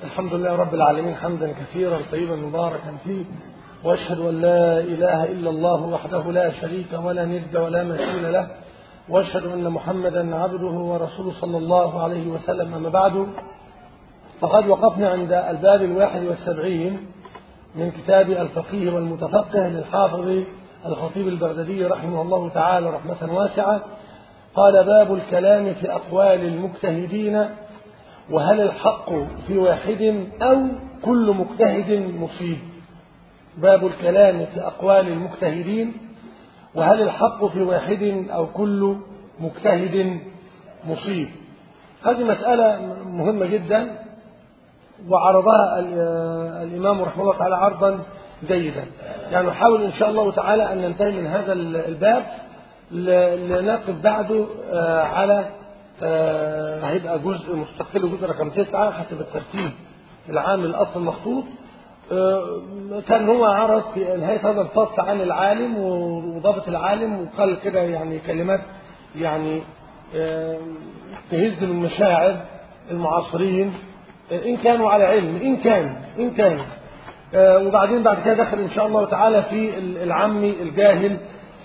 الحمد لله رب العالمين حمدا كثيرا طيبا مباركا فيه، وأشهد أن لا إله إلا الله وحده لا شريك ولا ند ولا مثيل له، وأشهد أن محمدا عبده ورسوله صلى الله عليه وسلم. أما بعد، فقد وقفنا عند الباب 71 من كتاب الفقيه والمتفقه للحافظ الخطيب البغدادي رحمه الله تعالى رحمة واسعة. قال: باب الكلام في أقوال المجتهدين، وهل الحق في واحد أو كل مجتهد مصيب. باب الكلام في أقوال المجتهدين، وهل الحق في واحد أو كل مجتهد مصيب. هذه مسألة مهمة جدا، وعرضها الإمام رحمه الله تعالى عرضا جيدا. يعني نحاول إن شاء الله تعالى أن ننتهي من هذا الباب لنقف بعده على هيبقى جزء مستقل، جزء رقم 9 حسب الترتيب العام الأصل المخطوط. كان هو عرض في نهاية هذا الفصل عن العالم وضابط العالم، وقال كده يعني كلمات يعني تهز من مشاعر المعاصرين إن كانوا على علم، إن كان وبعدين بعد كده دخل إن شاء الله تعالى في العامي الجاهل،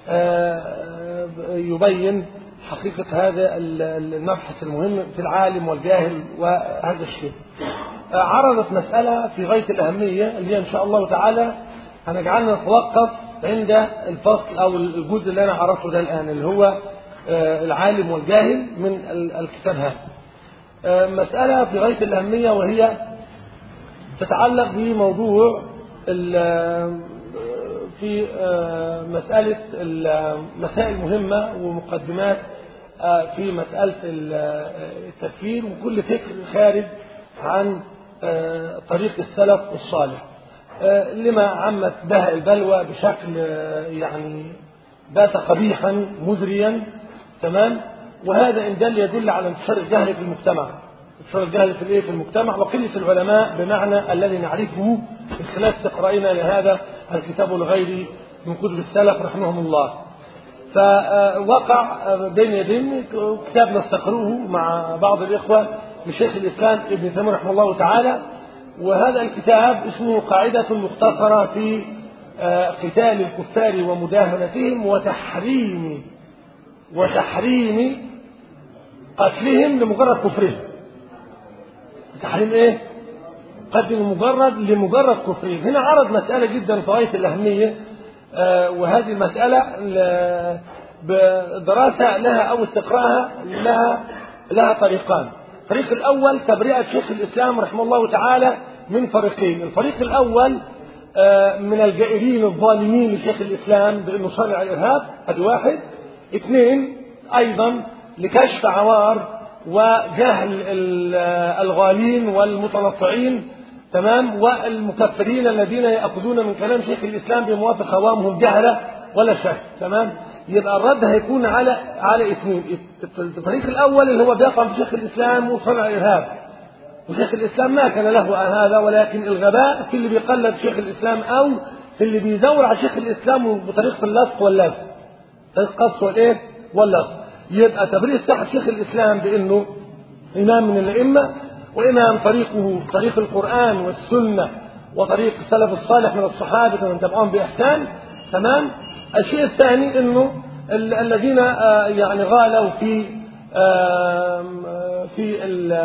يبين حقيقة هذا المبحث المهم في العالم والجاهل وهذا الشيء. عرضت مسألة في غاية الأهمية اللي هي إن شاء الله تعالى هنجعلنا نتوقف عند الفصل أو الجزء اللي أنا عرفته ده الآن، اللي هو العالم والجاهل من الكتاب هذا. مسألة في غاية الأهمية، وهي تتعلق بموضوع في مسألة مسائل مهمة ومقدمات في مسألة التفكير، وكل فكر خارج عن طريق السلف الصالح، لما عمت بها البلوى بشكل يعني بات قبيحا مزريا. تمام. وهذا إن دل يدل على انتشار الجهل في المجتمع، انتشار الجهل في المجتمع، وقلة العلماء بمعنى الذي نعرفه من خلال استقرائنا لهذا الكتاب الغيري من كتب السلف رحمهم الله. فوقع بين يدين كتاب نستقرؤه مع بعض الإخوة لشيخ الإسلام ابن تيمية رحمه الله تعالى، وهذا الكتاب اسمه قاعدة مختصرة في قتال الكفار ومداهنتهم وتحريم قتلهم لمجرد كفرهم. تحريم ايه؟ قتل لمجرد كفرهم. هنا عرض مسألة جدا في غاية الأهمية، وهذه المسألة بدراسة لها أو استقراءها لها طريقان. الطريق الأول تبرئة شيخ الإسلام رحمه الله تعالى من فريقين. الفريق الأول من الجائرين الظالمين لشيخ الإسلام بأنه صانع الإرهاب، هذا واحد. اثنين، أيضا لكشف عوار وجهل الغالين والمتنطعين، تمام، والمكفرين الذين يأخذون من كلام شيخ الإسلام بموافق هوامهم جهلة ولا شك. تمام. يبقى الرد هيكون على اثنين. الفريق الأول اللي هو بيقع في شيخ الإسلام وصنع الإرهاب، وشيخ الإسلام ما كان له هذا، ولكن الغباء في اللي بيقلد شيخ الإسلام أو في اللي بيدور على شيخ الإسلام بطريقة اللصق واللف، طريقة قص والإيه واللصق. يبقى تبرير صحة شيخ الإسلام بأنه إمام من الأئمة، وإمام طريقه طريق القرآن والسنة وطريق السلف الصالح من الصحابة ومن تبعهم بإحسان. تمام. الشيء الثاني أنه الذين يعني غالوا في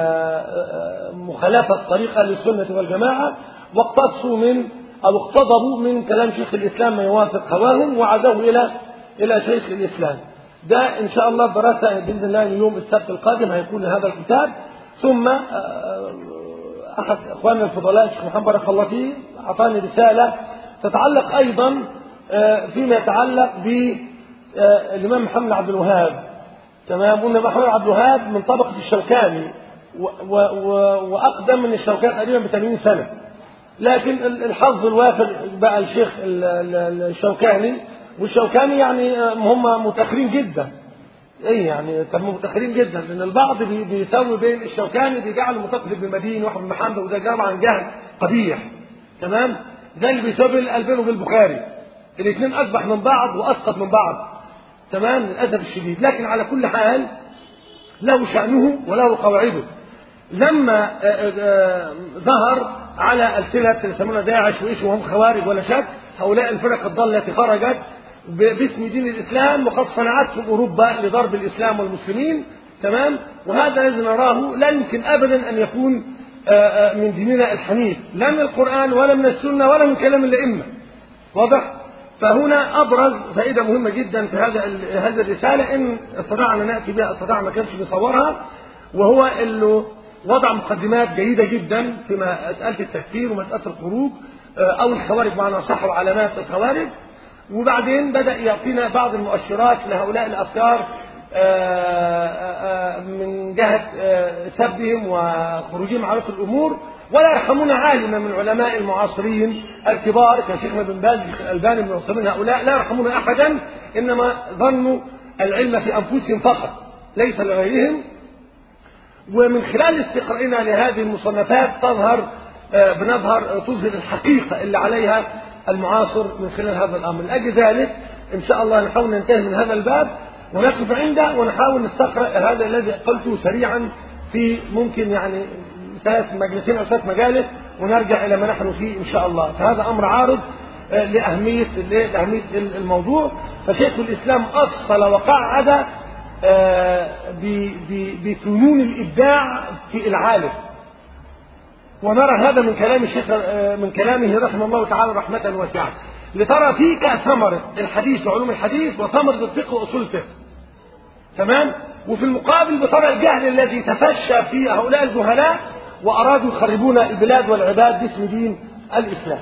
مخالفة طريقة للسنة والجماعة، واقتصوا من أو اقتضبوا من كلام شيخ الإسلام ما يوافق هواهم، وعزوه إلى شيخ الإسلام. ده إن شاء الله دراسة بإذن الله يوم السبت القادم هيكون هذا الكتاب. ثم أحد إخواننا الفضلاء الشيخ محمد بارك الله فيه أعطاني رسالة تتعلق أيضا فيما يتعلق بالإمام محمد عبد الوهاب. تمام. قلنا محمد عبد الوهاب من طبقة الشوكاني، وأقدم من الشوكاني تقريبا ب80 سنة، لكن الحظ الوافر بقى الشيخ الشوكاني، والشوكاني يعني هم متأخرين جدا. ايه يعني كانوا متأخرين جدا، لأن البعض بيسوي بين الشوكاني بيجعل متقف ابن مدين واحمد محمد، وده جاب عن جهل قبيح. تمام. زي اللي بيسوي بين الألباني وبالبخاري، الاثنين أصبح من بعض وأسقط من بعض. تمام، للأسف الشديد. لكن على كل حال له شأنه وله قواعده. لما ظهر على ألسنة يسمونها داعش وإيش وهم خوارج ولا شك، هؤلاء الفرق الضالة التي خرجت باسم دين الإسلام وقد صنعتهم أوروبا لضرب الإسلام والمسلمين، تمام. وهذا الذي نراه لا يمكن أبدا أن يكون من ديننا الحنيف، لا من القرآن ولا من السنة ولا من كلام الأئمة، واضح؟ فهنا أبرز فائدة مهمة جدا في هذه الرسالة، إن استطعنا نأتي بها، استطاع ما كانش بيصورها، وهو إنه وضع مقدمات جيدة جدا في مسألة التكفير ومسألة الخروج أو الخوارج معنى صح وعلامات الخوارج، وبعدين بدأ يعطينا بعض المؤشرات لهؤلاء الأفكار من جهة سبهم وخروجهم عن الأمور، ولا يرحمون عالما من علماء المعاصرين الكبار كشيخنا بن باز الألباني من المعاصرين، هؤلاء لا يرحمون أحدا، إنما ظنوا العلم في أنفسهم فقط ليس لغيرهم. ومن خلال استقرائنا لهذه المصنفات تظهر الحقيقة اللي عليها المعاصر من خلال هذا الأمر. لأجل ذلك إن شاء الله نحاول ننتهي من هذا الباب ونقف عنده ونحاول نستقرأ هذا الذي قلته سريعا في ممكن يعني 3 مجلسين أو 3 مجالس، ونرجع إلى ما نحن فيه إن شاء الله. فهذا أمر عارض لأهمية الموضوع. فشيخ الإسلام أصل وقعد بفنون الإبداع في العالم، ونرى هذا من كلام الشيخ من كلامه رحمه الله تعالى رحمة واسعة، لترى فيك ثمرة الحديث وعلوم الحديث وثمرة الفقه وأصول الفقه، تمام. وفي المقابل بترى الجهل الذي تفشى في هؤلاء الجهلاء وأرادوا يخربون البلاد والعباد باسم دين الإسلام.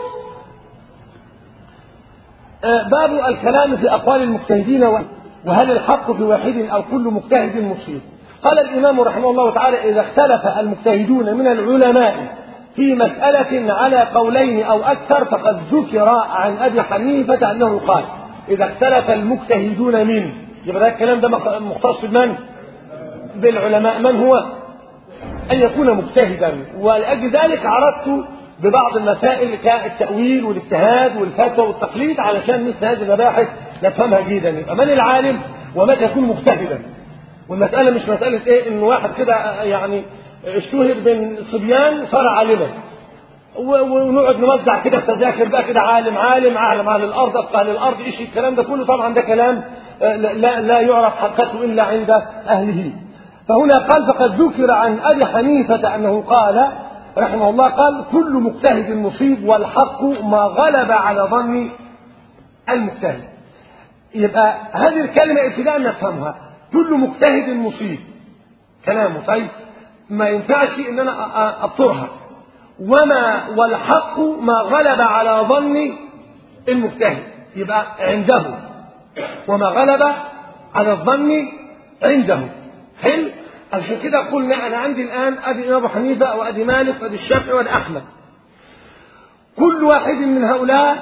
باب الكلام في أقوال المجتهدين وهل الحق في واحد أو كل مجتهد مصيب. قال الإمام رحمه الله تعالى: إذا اختلف المجتهدون من العلماء في مسألة على قولين أو أكثر فقد ذكر عن أبي حنيفة أنه قال: إذا اختلف المجتهدون من، يبقى الكلام ده مختص بمن؟ بالعلماء. من هو؟ أن يكون مجتهدا. ولأجل ذلك عرضت ببعض المسائل كالتأويل والاجتهاد والفتوى والتقليد علشان مثل هذه المباحث نفهمها جيدا. يبقى من العالم ومتى يكون مجتهدا. والمسألة مش مسألة إيه إن واحد كده يعني اشتهر بين صبيان صار عالما ونقعد نوزع كده التذاكر بقى كده عالم أعلم أهل الأرض أفقه أهل الأرض إيش الكلام ده كله. طبعا ده كلام لا يعرف حقيقته إلا عند أهله. فهنا قال: فقد ذكر عن أبي حنيفة أنه قال رحمه الله قال: كل مجتهد مصيب والحق ما غلب على ظن المجتهد. يبقى هذه الكلمة ابتداء نفهمها، كل مجتهد مصيب كلامه. طيب ما ينفعش ان انا ابطرها. والحق ما غلب على ظن المجتهد، يبقى عنده وما غلب على الظن عنده. حلو. عشان كده قلنا انا عندي الان ادي ابو حنيفه وادي مالك وادي الشافعي وادي احمد، كل واحد من هؤلاء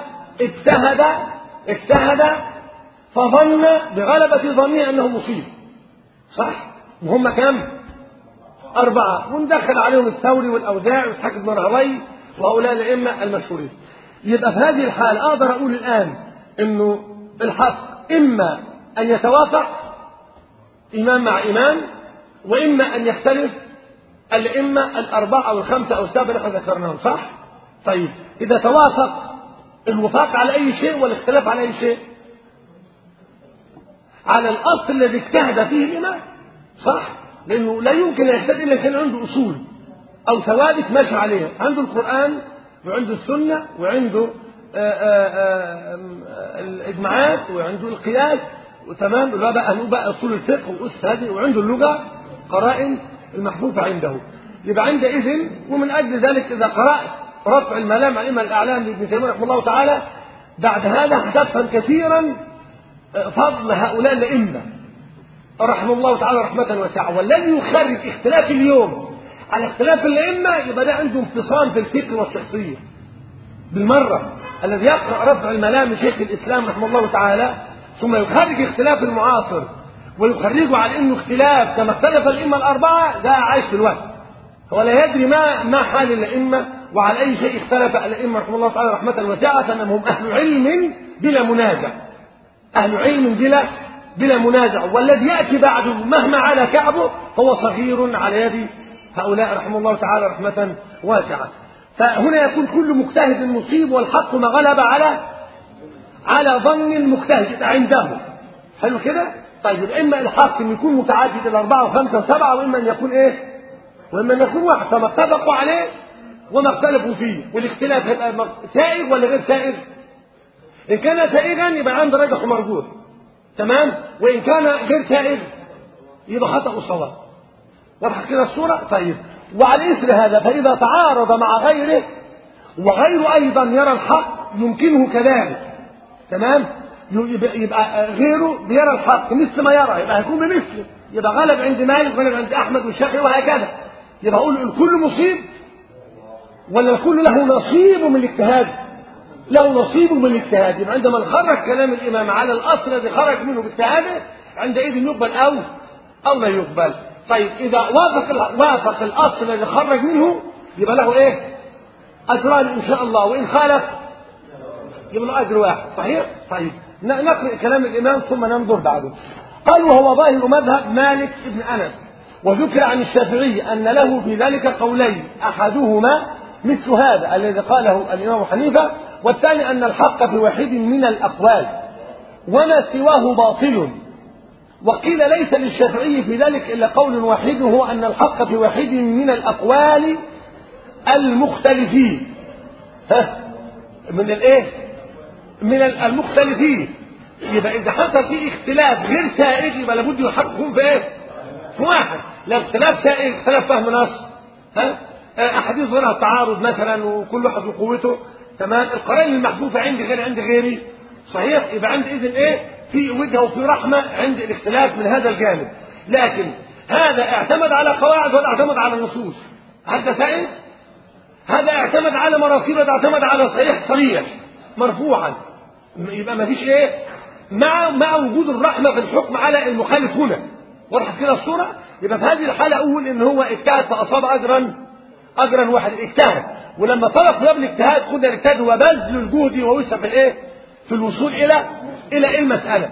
اجتهد فظن بغلبة ظنه أنه مصيب، صح؟ وهم كم؟ 4، وندخل عليهم الثوري والأوزاعي وإسحاق بن راهويه وهؤلاء الأئمة المشهورين. يبقى في هذه الحالة أقدر أقول الآن إنه الحق إما أن يتوافق إمام مع إمام، وإما أن يختلف الأئمة 4 أو 5 أو 7 اللي احنا ذكرناهم، صح؟ طيب إذا توافق الوفاق على أي شيء والاختلاف على أي شيء؟ على الأصل الذي اجتهد فيه الإمام، صح؟ لأنه لا يمكن أن يجتهد إلا كان عنده أصول أو ثوابت ماشي عليها، عنده القرآن وعنده السنة وعنده الإجماعات وعنده القياس، وتمام اللي هو بقى أصول الفقه وأسس هذه، وعنده اللغة قرائن المحفوظة عنده. يبقى عندئذ ومن أجل ذلك إذا قرأت رفع الملام على الأئمة الأعلام لابن تيمية رحمه الله تعالى بعد هذا هتفهم كثيرا فضل هؤلاء الأئمة رحمه الله تعالى رحمة واسعة. والذي يخرج اختلاف اليوم على اختلاف الأئمة يبقى ده عنده انفصام في الفكر والشخصية بالمرة. الذي يقرأ رفع الملام لشيخ الإسلام رحمه الله تعالى ثم يخرج اختلاف المعاصر ويخرجه على انه اختلاف كما اختلف الأئمة 4، ده عايش في الوهم، هو لا يدري ما حال الأئمة وعلى أي شيء اختلف الأئمة رحمه الله تعالى رحمة واسعة، فإنهم أهل علم بلا منازع، أهل علم بلا منازع. والذي يأتي بعده مهما على كعبه فهو صغير على يد هؤلاء رحمه الله تعالى رحمة واسعة. فهنا يكون كل مجتهد مصيب، والحق ما غلب على ظن المجتهد عنده. حلو كده؟ طيب إما الحق أن يكون متعدد إلى 4 و5 و7، وإما أن يكون إيه؟ وإما أن يكون واحد، فما اتفقوا عليه وما اختلفوا فيه، والاختلاف هيبقى سائغ ولا غير سائغ؟ إن كان سائغا يبقى عنده راجح ومرجوح، تمام؟ وإن كان غير سائغ يبقى خطأ وصواب. واضح كده الصورة؟ طيب، وعلى إثر هذا فإذا تعارض مع غيره وغيره أيضا يرى الحق يمكنه كذلك، تمام؟ يبقى غيره بيرى الحق مثل ما يرى، يبقى هيكون بمثله، يبقى غلب عند مالك غلب عند أحمد والشافعي وهكذا. يبقى أقول الكل مصيب ولا الكل له نصيب من الاجتهاد؟ له نصيب من الاجتهاد. يبقى عندما نخرج كلام الإمام على الأصل الذي خرج منه باجتهاده عندئذ يقبل أو لا يقبل. طيب إذا وافق الأصل الذي خرج منه يبقى له إيه؟ أجران إن شاء الله، وإن خالف يبقى له أجر واحد. صحيح؟ طيب نقرأ كلام الإمام ثم ننظر بعده. قال: وهو ظاهر مذهب مالك بن أنس. وذكر عن الشافعي أن له في ذلك قولين، أحدهما مثل هذا الذي قاله الإمام حنيفة، والثاني أن الحق في واحد من الأقوال وما سواه باطل. وقيل ليس للشافعي في ذلك إلا قول واحد، هو أن الحق في واحد من الأقوال المختلفين. من الإيه؟ من المختلفين. يبقى إذا حصل فيه اختلاف غير سائغ يبقى لابد الحق يكون في إيه؟ في واحد. لا اختلاف سائغ، اختلاف فهم نص، أحاديث ظهرها التعارض مثلا وكل واحد وقوته، تمام؟ القرائن المحذوفة عندي غير عند غيري، صحيح؟ يبقى عندي إذن إيه؟ في وجهه وفي رحمة عند الاختلاف من هذا الجانب. لكن هذا اعتمد على قواعد ولا اعتمد على النصوص؟ هذا سائغ؟ هذا اعتمد على مراسيل ولا اعتمد على صحيح صريح مرفوعا؟ يبقى ما فيش ايه؟ مع وجود الرحمة في الحكم على المخالف هنا. وضحت كده الصورة؟ يبقى في هذه الحالة أقول إن هو اجتهد فأصاب أجرا واحد، اجتهد. ولما صدق في باب الاجتهاد خدنا الاجتهاد هو بذل الجهد ووسع في الايه؟ في الوصول إلى المسألة.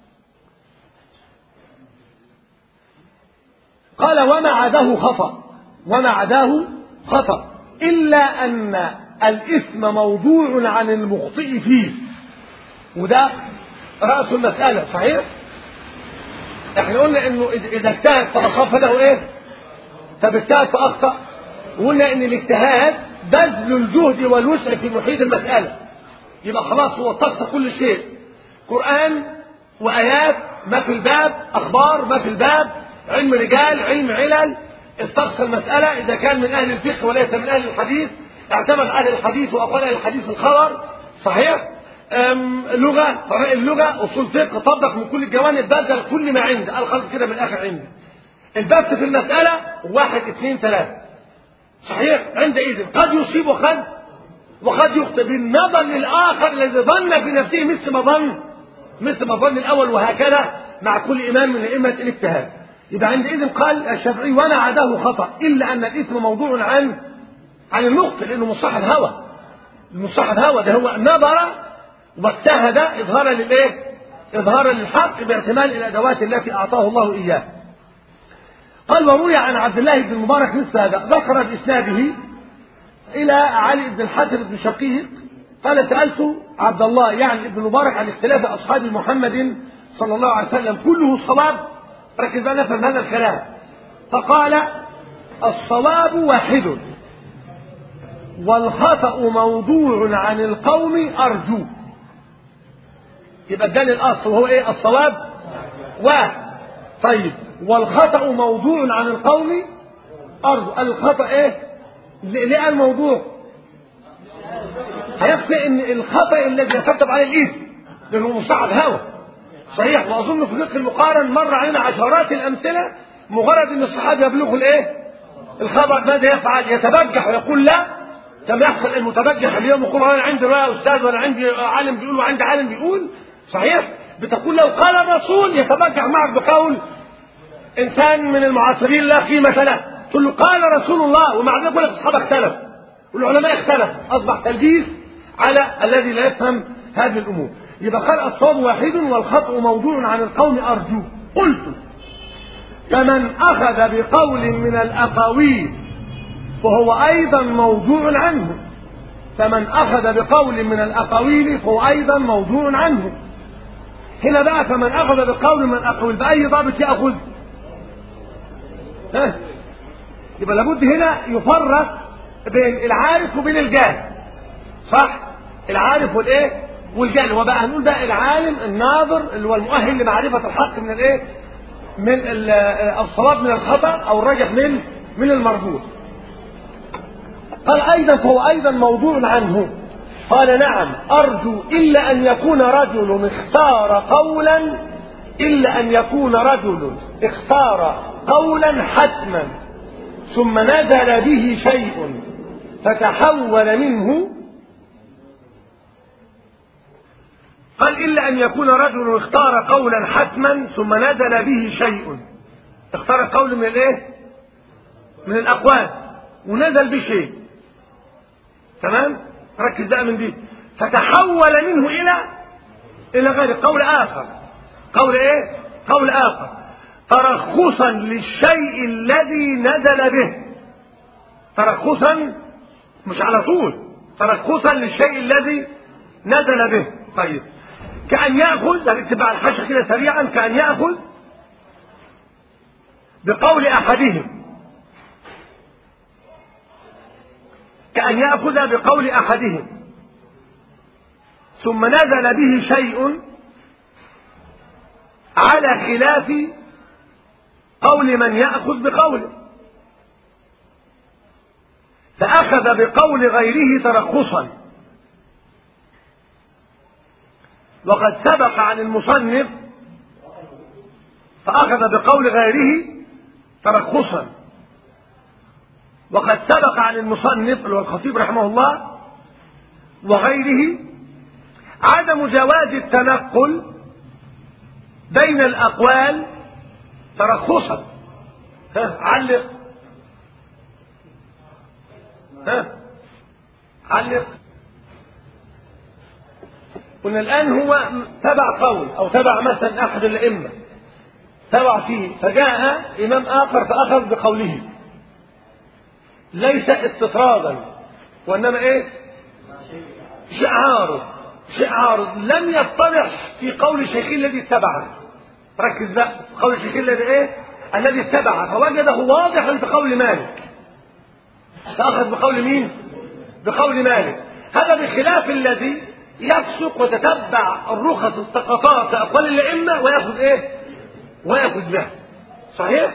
قال: وما عداه خطأ إلا أن الإثم موضوع عن المخطئ فيه. وده رأس المسألة، صحيح؟ احنا قلنا انه اذا اجتهد فأصاب فله ايه؟ طب اجتهد فأخطأ، وقلنا ان الاجتهاد بذل الجهد والوسع في محيط المسألة. يبقى خلاص هو استقصى كل شيء، قرآن وآيات، ما في الباب أخبار، ما في الباب علم رجال، علم علل، استقصى المسألة. إذا كان من أهل الفقه وليس من أهل الحديث اعتمد أهل الحديث وأقوال أهل الحديث الخبر، صحيح؟ لغة، فرائع اللغة، أصول فقه، طبق من كل الجوانب، بذل كل ما عنده، قال خلاص كده من الآخر عندي. البث في المسألة 1 2 3، صحيح؟ عندئذ قد يصيب وقد يخطئ بالنظر للآخر الذي ظن في نفسه مثل ما ظن الأول، وهكذا مع كل إمام من أئمة الاجتهاد. يبقى عندئذ قال الشافعي: وما عداه خطأ إلا أن الإثم موضوع عن المخطئ، لأنه مصاحب هوى. المصاحب هوى ده هو نظر واجتهد إظهارا للحق باعتماد الأدوات التي أعطاه الله إياه. قال: وروي عن عبد الله بن المبارك مثل هذا، ذكر بإسناده إلى علي بن الحسن بن شقيق قال: سألت عبد الله يعني ابن المبارك عن اختلاف أصحاب محمد صلى الله عليه وسلم كله صواب. ركز بقى نفهم هذا الكلام. فقال: الصواب واحد والخطأ موضوع عن القوم أرجو. يبقى اداني الأصل وهو إيه؟ الصواب واحد. طيب، والخطأ موضوع عن القوم أرجو. الخطأ إيه؟ ليه الموضوع؟ هيقصد ان الخطأ الذي يترتب عليه الإثم لأنه مصاحب هوى، صحيح؟ وأظن في فقه المقارن مر علينا عشرات الأمثلة. مجرد ان الصحابي يبلغوا الايه؟ الخبر، ماذا يفعل؟ يتبجح ويقول لا، كما يحصل المتبجح اليوم يقول انا عندي رأي أستاذ ولا عندي عالم بيقول وعندي عالم بيقول، صحيح؟ بتقول لو قال الرسول يتبجح معك بقول إنسان من المعاصرين لا قيمة له، تقول له قال رسول الله، ومع ذلك يقول لك الصحابة اختلف والعلماء اختلف، أصبح تلبيس على الذي لا يفهم هذه الأمور. يبقى قال: الصواب واحد والخطأ موضوع عن القوم أرجو. قلت: فمن أخذ بقول من الأقاويل فهو أيضا موضوع عنه. فمن أخذ بقول من الأقاويل فهو أيضا موضوع عنه. هنا بقى فمن أخذ بقول من الأقاويل بأي ضابط يأخذ؟ يبقى لابد هنا يفرق بين العارف وبين الجاهل، صح؟ العارف والايه والجاهل. وبقى هنقول بقى العالم الناظر اللي هو المؤهل لمعرفة الحق من الايه من الصواب من الخطأ او الراجح من المرجوح. قال ايضا فهو ايضا موضوع عنه. قال نعم ارجو الا ان يكون رجل اختار قولا حتما ثم نزل به شيء فتحول منه. قال إلا أن يكون رجل اختار قولا حتما ثم نزل به شيء. اختار قول من الايه؟ من الأقوال ونزل به شيء. تمام؟ ركز بقى من دي. فتحول منه إلى غير قول آخر. قول ايه؟ قول آخر ترخصا للشيء الذي نزل به. ترخصا مش على طول، ترخصا للشيء الذي نزل به. طيب كأن يأخذ، هنكتب على الحاشية كده سريعا، كأن يأخذ بقول أحدهم، كأن يأخذ بقول أحدهم ثم نزل به شيء على خلاف قول من يأخذ بقوله، فأخذ بقول غيره ترخصا. وقد سبق عن المصنف فأخذ بقول غيره ترخصا. وقد سبق عن المصنف اللي هو الخطيب رحمه الله وغيره عدم جواز التنقل بين الأقوال ترخصا. علق. علق. قلنا الآن هو تبع قول أو تبع مثلا أحد الأئمة تبع فيه، فجاء إمام آخر فأخذ بقوله، ليس استطرادا وإنما إيه؟ شيء عارض لم يتضح في قول الشيخ الذي اتبعه. ركز بقى في قول الشيخ الذي إيه؟ الذي اتبعه، فوجده واضحا في قول مالك، فأخذ بقول مين؟ بقول مالك. هذا بخلاف الذي يفسق وتتبع الرخص السقطات في أقوال الأئمة ويأخذ إيه؟ ويأخذ بها. صحيح؟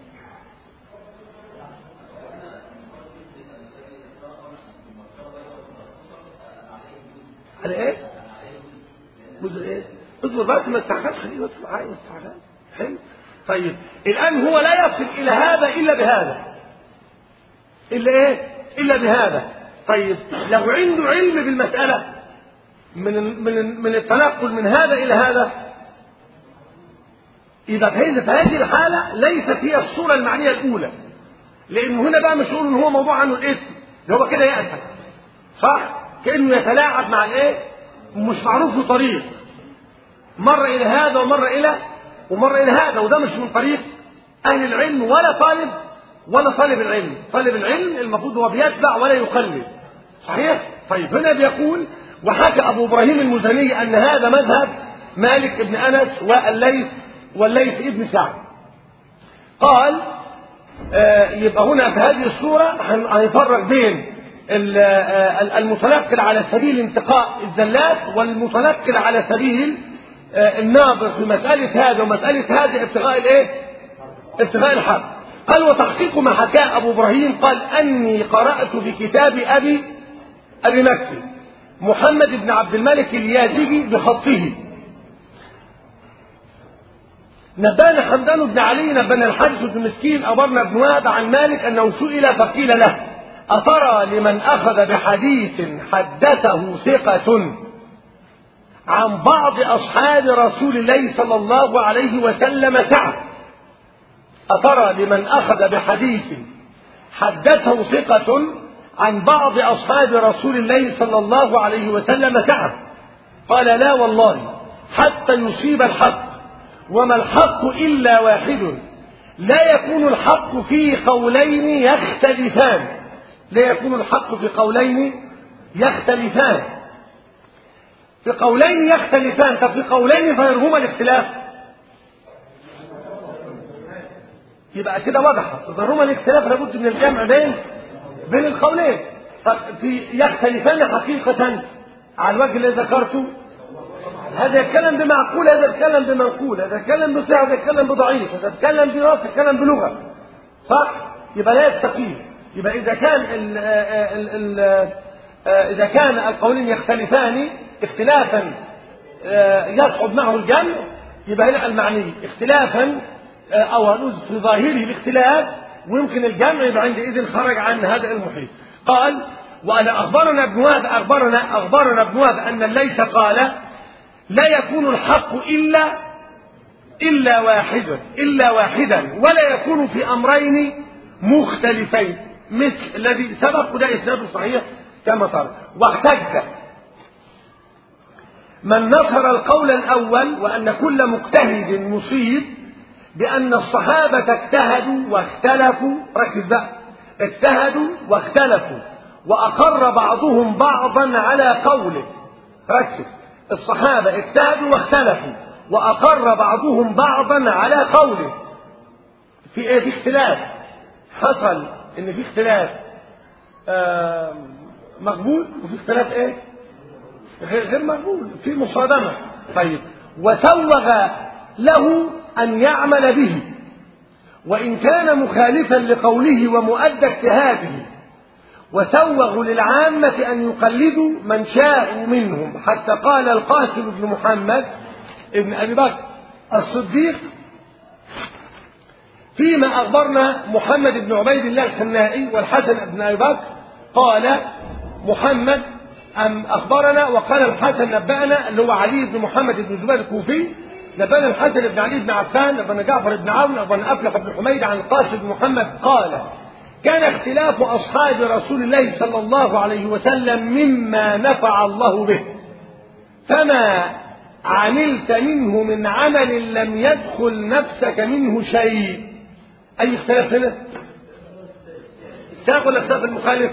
على إيه؟ بص إيه؟ اصبر بس ما استعجلش، خليه بس معايا ما استعجلش. حلو؟ طيب الآن هو لا يصل إلى هذا إلا بهذا. إلا إيه؟ إلا بهذا. طيب لو عنده علم بالمسألة من التنقل من هذا إلى هذا، إذا في هذه الحالة ليست هي الصورة المعنية الأولى، لأنه هنا بقى مش يقول إن هو موضوع عنه الاسم، هو كده يأسف، صح؟ كأنه يتلاعب مع الإيه؟ مش معروف له طريق، مرة إلى هذا ومرة إلى هذا، وده مش من طريق أهل العلم ولا طالب العلم. طالب العلم المفروض هو بيتبع ولا يقلد. صحيح؟ طيب هنا بيقول وحكى أبو إبراهيم المزني أن هذا مذهب مالك بن أنس والليث ابن سعد. قال يبقى هنا في هذه الصورة هنفرق بين المتنقل على سبيل انتقاء الزلات والمتنقل على سبيل الناظر في مسألة هذا ومسألة هذا ابتغاء الايه؟ ابتغاء الحق. قال وتحقيق ما حكاه أبو إبراهيم قال أني قرأت في كتاب أبي مكي محمد بن عبد الملك اليازجي بخطه. نبانا حمدان بن علي نبانا الحارث بن مسكين أمرنا بن وهب عن مالك أنه سئل فقيل له أترى لمن أخذ بحديث حدثه ثقة عن بعض أصحاب رسول الله صلى الله عليه وسلم سعة؟ أترى لمن أخذ بحديث حدثه ثقة عن بعض أصحاب رسول الله صلى الله عليه وسلم سعة؟ قال لا والله حتى يصيب الحق، وما الحق إلا واحد، لا يكون الحق في قولين يختلفان. لا يكون الحق في قولين يختلفان. في قولين يختلفان. طب في قولين غيرهما الاختلاف، يبقى كده واضحه. غيرهما الاختلاف لابد من الجمع بين القولين. طب في يختلفان حقيقه على الوجه اللي ذكرته، هذا يتكلم بمعقول، هذا يتكلم بمنقول، هذا يتكلم بصحيح، هذا يتكلم بضعيف، هذا يتكلم بنص، يتكلم بلغه، صح؟ يبقى لا يستقيم. يبقى إذا كان القولين يختلفان اختلافا يصعب معه الجمع، يبقى هنا المعني اختلافا أو هنقول في ظاهره الاختلاف ويمكن الجمع، يبقى عندئذ خرج عن هذا المحيط. قال: وأنا أخبرنا ابن وهب أن الليث قال: لا يكون الحق إلا واحدا ولا يكون في أمرين مختلفين مثل الذي سبق، وده إسناده صحيح كما ترى. واحتج من نصر القول الأول وأن كل مجتهد مصيب بأن الصحابة اجتهدوا واختلفوا، ركز بقى، اجتهدوا واختلفوا وأقر بعضهم بعضا على قوله، ركز، الصحابة اجتهدوا واختلفوا وأقر بعضهم بعضا على قوله. في ايه؟ في اختلاف حصل، ان في اختلاف مقبول وفي اختلاف ايه غير مقبول، في مصادمة. طيب، وسوغ له أن يعمل به وإن كان مخالفا لقوله ومؤدى اجتهاده، وسوغوا للعامة أن يقلدوا من شاءوا منهم، حتى قال القاسم بن محمد ابن أبي بكر الصديق فيما أخبرنا محمد بن عبيد الله الحنائي والحسن بن أبي بكر، قال محمد أخبرنا، وقال الحسن نبأنا، اللي هو علي بن محمد بن زبير الكوفي، نبأنا الحسن بن علي بن عفان، نبأنا جعفر بن عون، نبأنا أفلح بن حميد عن القاسم بن محمد قال: كان اختلاف أصحاب رسول الله صلى الله عليه وسلم مما نفع الله به، فما عملت منه من عمل لم يدخل نفسك منه شيء. أي اختلاف هنا؟ السابق ولا اختلاف المخالف؟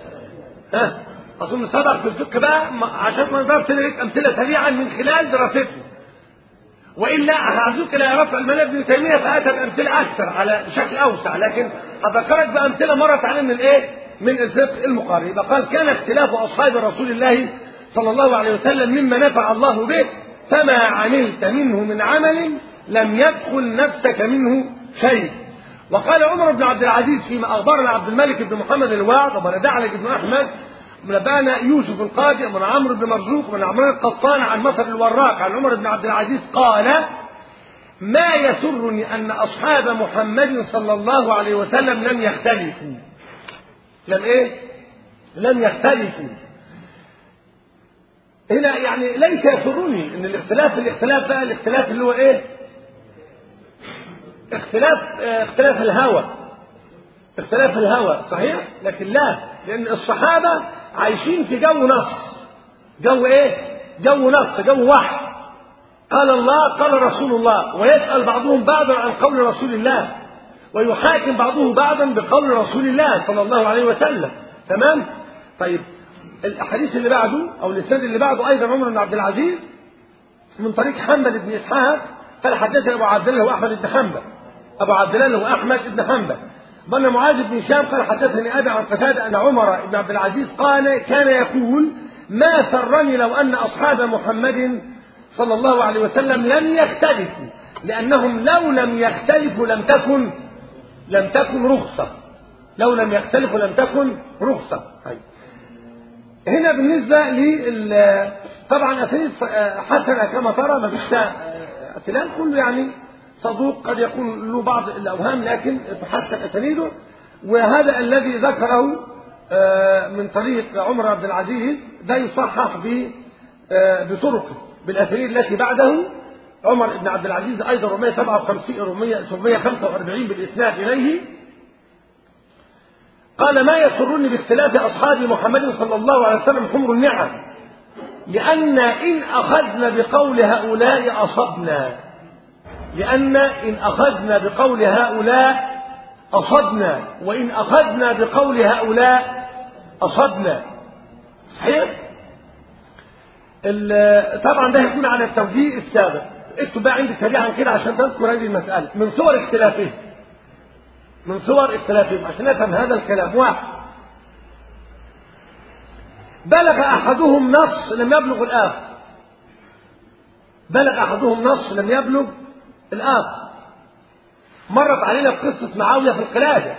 أظن سبق في الفقه بقى، عشان ما نضرب لك أمثلة سريعا من خلال دراستنا، وإلا هعزوك إلى رفع المال ابن تيمية فأتى بأمثلة أكثر على بشكل أوسع، لكن هذكرك بأمثلة مرت عليه من إيه؟ من الفقه المقارن. يبقى قال: كان اختلاف أصحاب رسول الله صلى الله عليه وسلم مما نفع الله به، فما عملت منه من عمل لم يدخل نفسك منه شيء. وقال عمر بن عبد العزيز فيما أخبرنا عبد الملك بن محمد الواعظ، ومن دعلك بن أحمد، نبأنا يوسف القاضي، من عمرو بن مرزوق، من عمرو القطان، عن مطر الوراق، عن عمر بن عبد العزيز قال: ما يسرني أن أصحاب محمد صلى الله عليه وسلم لم يختلفوا. لم يختلفوا. هنا يعني ليس يسرني ان الاختلاف بقى الاختلاف اللي هو ايه؟ اختلاف الهوى صحيح، لكن لا، لان الصحابه عايشين في جو نص، جو ايه؟ جو نص، جو وحي، قال الله قال رسول الله، ويسأل بعضهم بعضا عن قول رسول الله، ويحاكم بعضه بعضا بقول رسول الله صلى الله عليه وسلم. تمام؟ طيب، الحديث اللي بعده او الاسناد اللي بعده ايضا عمر بن عبد العزيز من طريق حنبل بن اسحاق قال: حدثنا ابو عبد الله واحمد بن حنبل، ابو عبد الله واحمد بن حنبل، بن معاذ بن هشام قال: حدثني ابي عن قتاده ان عمر بن عبد العزيز قال: كان يقول: ما سرني لو ان اصحاب محمد صلى الله عليه وسلم لم يختلفوا، لانهم لو لم يختلفوا لم تكن رخصه، لو لم يختلفوا لم تكن رخصه. طيب، هنا بالنسبة طبعا أسانيد حسنة كما ترى، ما فيش اختلاف، كله يعني صدوق، قد يكون له بعض الأوهام لكن تحسن أسانيده. وهذا الذي ذكره من طريق عمر عبد العزيز ده يصحح بطرقه بالأسانيد التي بعده. عمر بن عبد العزيز أيضا 445 بالإسناد إليه قال: ما يسرني باختلاف أصحاب محمد صلى الله عليه وسلم حمر النعم، لأن إن أخذنا بقول هؤلاء أصبنا، لأن إن أخذنا بقول هؤلاء أصبنا، وإن أخذنا بقول هؤلاء أصبنا. صحيح؟ طبعا ده يكون على التوجيه السابق. اكتب بقى عندي سريعا كده عشان تذكر هذه المسألة من صور اختلافهم، من صور اختلافهم عشان نفهم هذا الكلام. واحد، بلغ أحدهم نص لم يبلغ الآخر. بلغ أحدهم نص لم يبلغ الآخر. مرت علينا قصة معاوية في القلادة،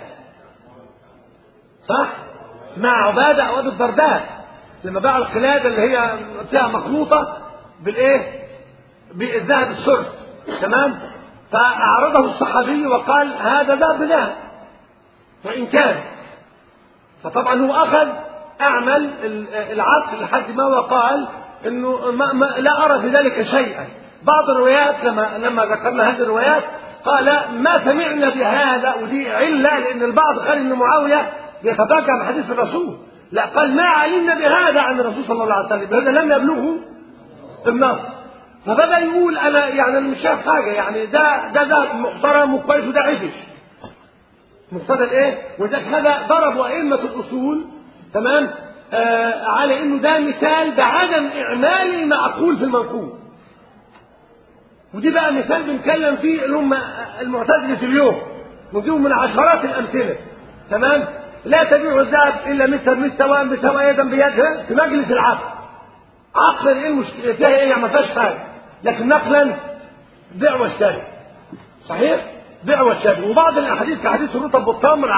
صح؟ مع عبادة أو أبي الدرداء لما باع القلادة اللي هي فيها مخلوطة بالإيه؟ بالذهب السرد، تمام؟ فأعرضه الصحابي وقال هذا ذهب ذهب وإن كان، فطبعا هو أخذ أعمل العقل لحد ما وقال إنه لا أرى في ذلك شيئا. بعض الروايات لما ذكرنا هذه الروايات قال ما سمعنا بهذا، ودي علة لأن البعض قال إن معاوية يتفاجأ عن حديث الرسول، لا قال ما علمنا بهذا عن الرسول صلى الله عليه وسلم، هذا لم يبلغه النص. فبدأ يقول أنا يعني مش شايف حاجة، يعني ده محترم وكويس وده عفش مقتضى الايه، وذلك هذا ضربوا أئمة الأصول تمام على إنه ده مثال بعدم إعمال المعقول في المنقول. ودي بقى مثال بنتكلم فيه اللي هم المعتزلة اليوم، وديهم من عشرات الأمثلة، تمام؟ لا تبيع الذهب إلا مثل سواء بسواء يدا بيدها في مجلس العقل. عقلا ايه المشكلة فيها؟ ايه ما فيهاش حاجة، لكن نقلا بيع واشتري. صحيح؟ بيع واشتري. وبعض الأحاديث كحديث الرطب والتمر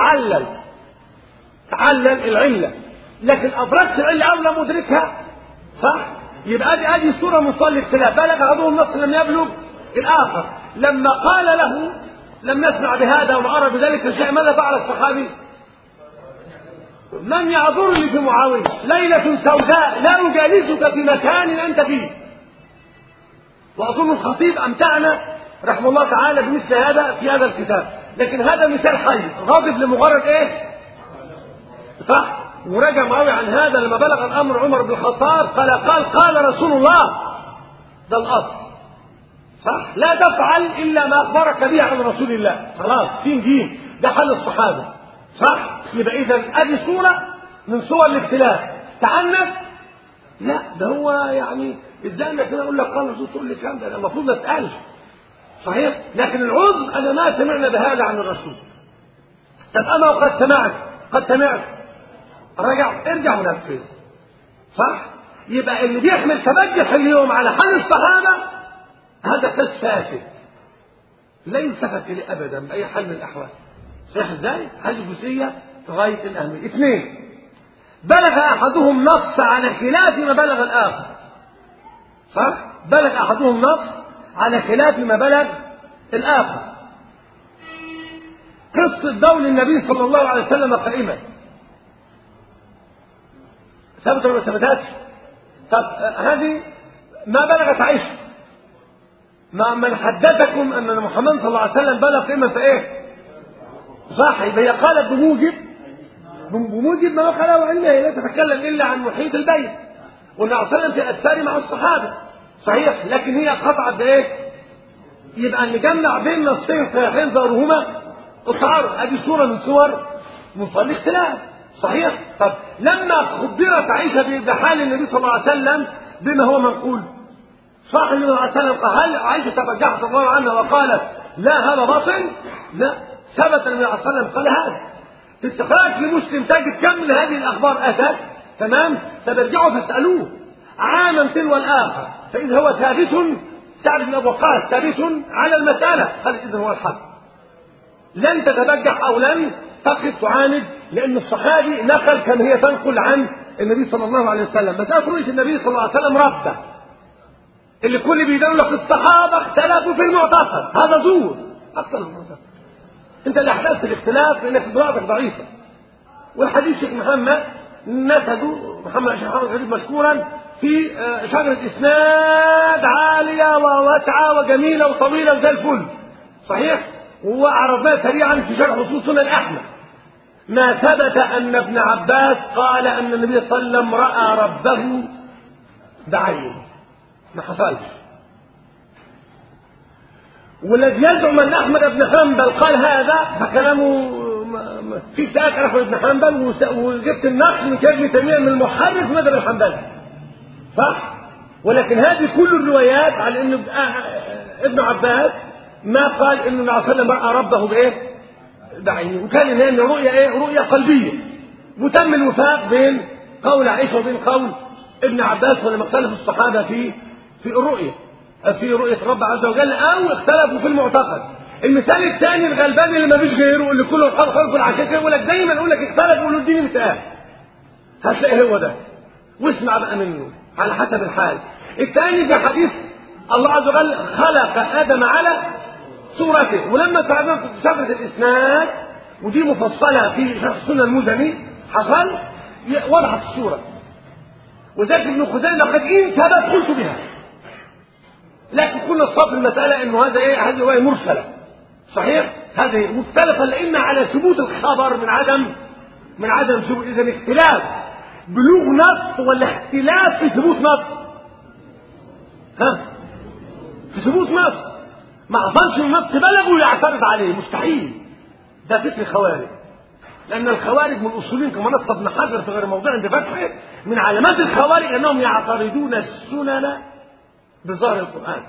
علل العلة، لكن أدركت العلة أو لم أدركها، صح؟ يبقى ادي صورة من صور الاختلاف. بلغ أحدهم النص لم يبلغ الآخر. لما قال له لم نسمع بهذا ولا أرى بذلك شيء، ماذا فعل الصحابي؟ من يعذرني في معاوية؟ ليلة سوداء لا أجالسك في مكان أنت فيه. وأظن الخطيب أمتعنا رحمه الله تعالى بمثل هذا في هذا الكتاب. لكن هذا مثال حي، غاضب لمجرد ايه؟ صح؟ ورجع معاوية عن هذا لما بلغ الأمر عمر بن الخطاب قال رسول الله، ده الأصل، صح؟ لا تفعل إلا ما أخبرك به عن رسول الله. خلاص سين جيم، ده حل الصحابة، صح؟ يبقى إذا أدي صورة من صور الاختلاف. تعنت؟ لا، ده هو يعني ازاي انك انا اقول لك قال الرسول تقول لي كام؟ ده المفروض ما تقالش، صحيح؟ لكن العذر انا ما سمعنا بهذا عن الرسول. طب انا قد سمعت ارجع ونفذ، صح؟ يبقى اللي بيحمل تبجح اليوم على حال الصحابه هذا قياس فاسد لا يلتفت اليه ابدا باي حال من الاحوال. صحيح ازاي؟ هذه جزئيه في غايه الاهميه. اثنين، بلغ احدهم نص على خلاف ما بلغ الاخر، صح؟ بلغ احدهم نص على خلاف ما بلغ الاخر. قصه دول النبي صلى الله عليه وسلم قائمه، ثبت ولا ما ثبتتش؟ طب هذه ما بلغت عائشه. من حدثكم ان محمد صلى الله عليه وسلم بلغ قيمه في ايه؟ صح؟ يبقى هي قالت بموجب ما وقع له علمها، هي لا تتكلم الا عن محيط البيت، والنبي صلى الله عليه وسلم في الاسفار مع الصحابه، صحيح؟ لكن هي قطعت بايه؟ يبقى نجمع بين نصين صحيحين ظاهرهما التعارض. هذه صوره من صور الاختلاف، صحيح؟ طب لما خبرت عائشه بحال النبي صلى الله عليه وسلم بما هو منقول، صح؟ النبي صلى الله عليه وسلم قال هل عائشه تبجحت الله عنها وقالت لا هذا باطل؟ لا، ثبت النبي صلى الله عليه وسلم قال هذا. في استخراج لمسلم تجد كم من هذه الاخبار اتت، تمام؟ ترجعوا فاسالوه عاما تلو الاخر، فاذا هو ثابت، سعد بن ابي وقاص ثابت على المساله، قال اذا هو الحق. لن تتبجح او لن تقف تعاند، لان الصحابي نقل كما هي تنقل عن النبي صلى الله عليه وسلم. مساله رؤيه النبي صلى الله عليه وسلم رده، اللي كل بيدلوا لك الصحابه اختلفوا في المعتقد، هذا زور اكثر من المعتقد. انت اللي احدثت الاختلاف لانك دماغك ضعيفه. والحديث شيخ محمد نسجه محمد غريب مشكورا في شجره اسناد عاليه وواسعه وجميله وطويله وزي الفل، صحيح؟ وعرضناه سريعا في شرح اصول سنن احمد. ما ثبت ان ابن عباس قال ان النبي صلى الله عليه وسلم راى ربه بعينه، ما حصلش. والذي يزعم ان احمد بن حنبل قال هذا فكلامه في تاكل احمد بن حنبل، وجبت النقل من كلمه تيميه من المحرف مذهب الحنبلي صح. ولكن هذه كل الروايات على ان ابن عباس ما قال ان النبي صلى الله عليه وسلم راى ربه بايه؟ بعينه، وكان ان رؤيه ايه؟ رؤيه قلبيه. وتم الوفاق بين قول عائشه وبين قول ابن عباس ولما اختلف الصحابه في الرؤيه، في رؤيه الرب عز وجل، او اختلفوا في المعتقد. المثال الثاني الغلبان اللي ما فيش غيره، اللي كله اصحاب خلف العشاء كده يقول لك دايما يقول لك اختلف، يقول له اديني مثال هتلاقي هو ده، واسمع بقى منه على حسب الحال. الثاني في حديث الله عز وجل خلق ادم على صورته، ولما سافرت الاسناد ودي مفصله في شرح السنه المزني حصل وضحت الصوره. وذاك ابن خزيمه قد ان ثبت قلت بها، لكن كنا الصواب في المساله انه هذا ايه؟ هذه روايه مرسله صحيح، هذه مختلفه لان على ثبوت الخبر من عدم ثبوت. اذا اختلاف بلوغ نص ولا اختلاف في ثبوت نص؟ في ثبوت نص. ما حصلش النص بلغ ويعترض عليه، مستحيل. ده فكر الخوارج، لان الخوارج من الاصوليين كما نص ابن حجر في غير موضع عند فتحه، من علامات الخوارج انهم يعترضون السنن بظاهر القران.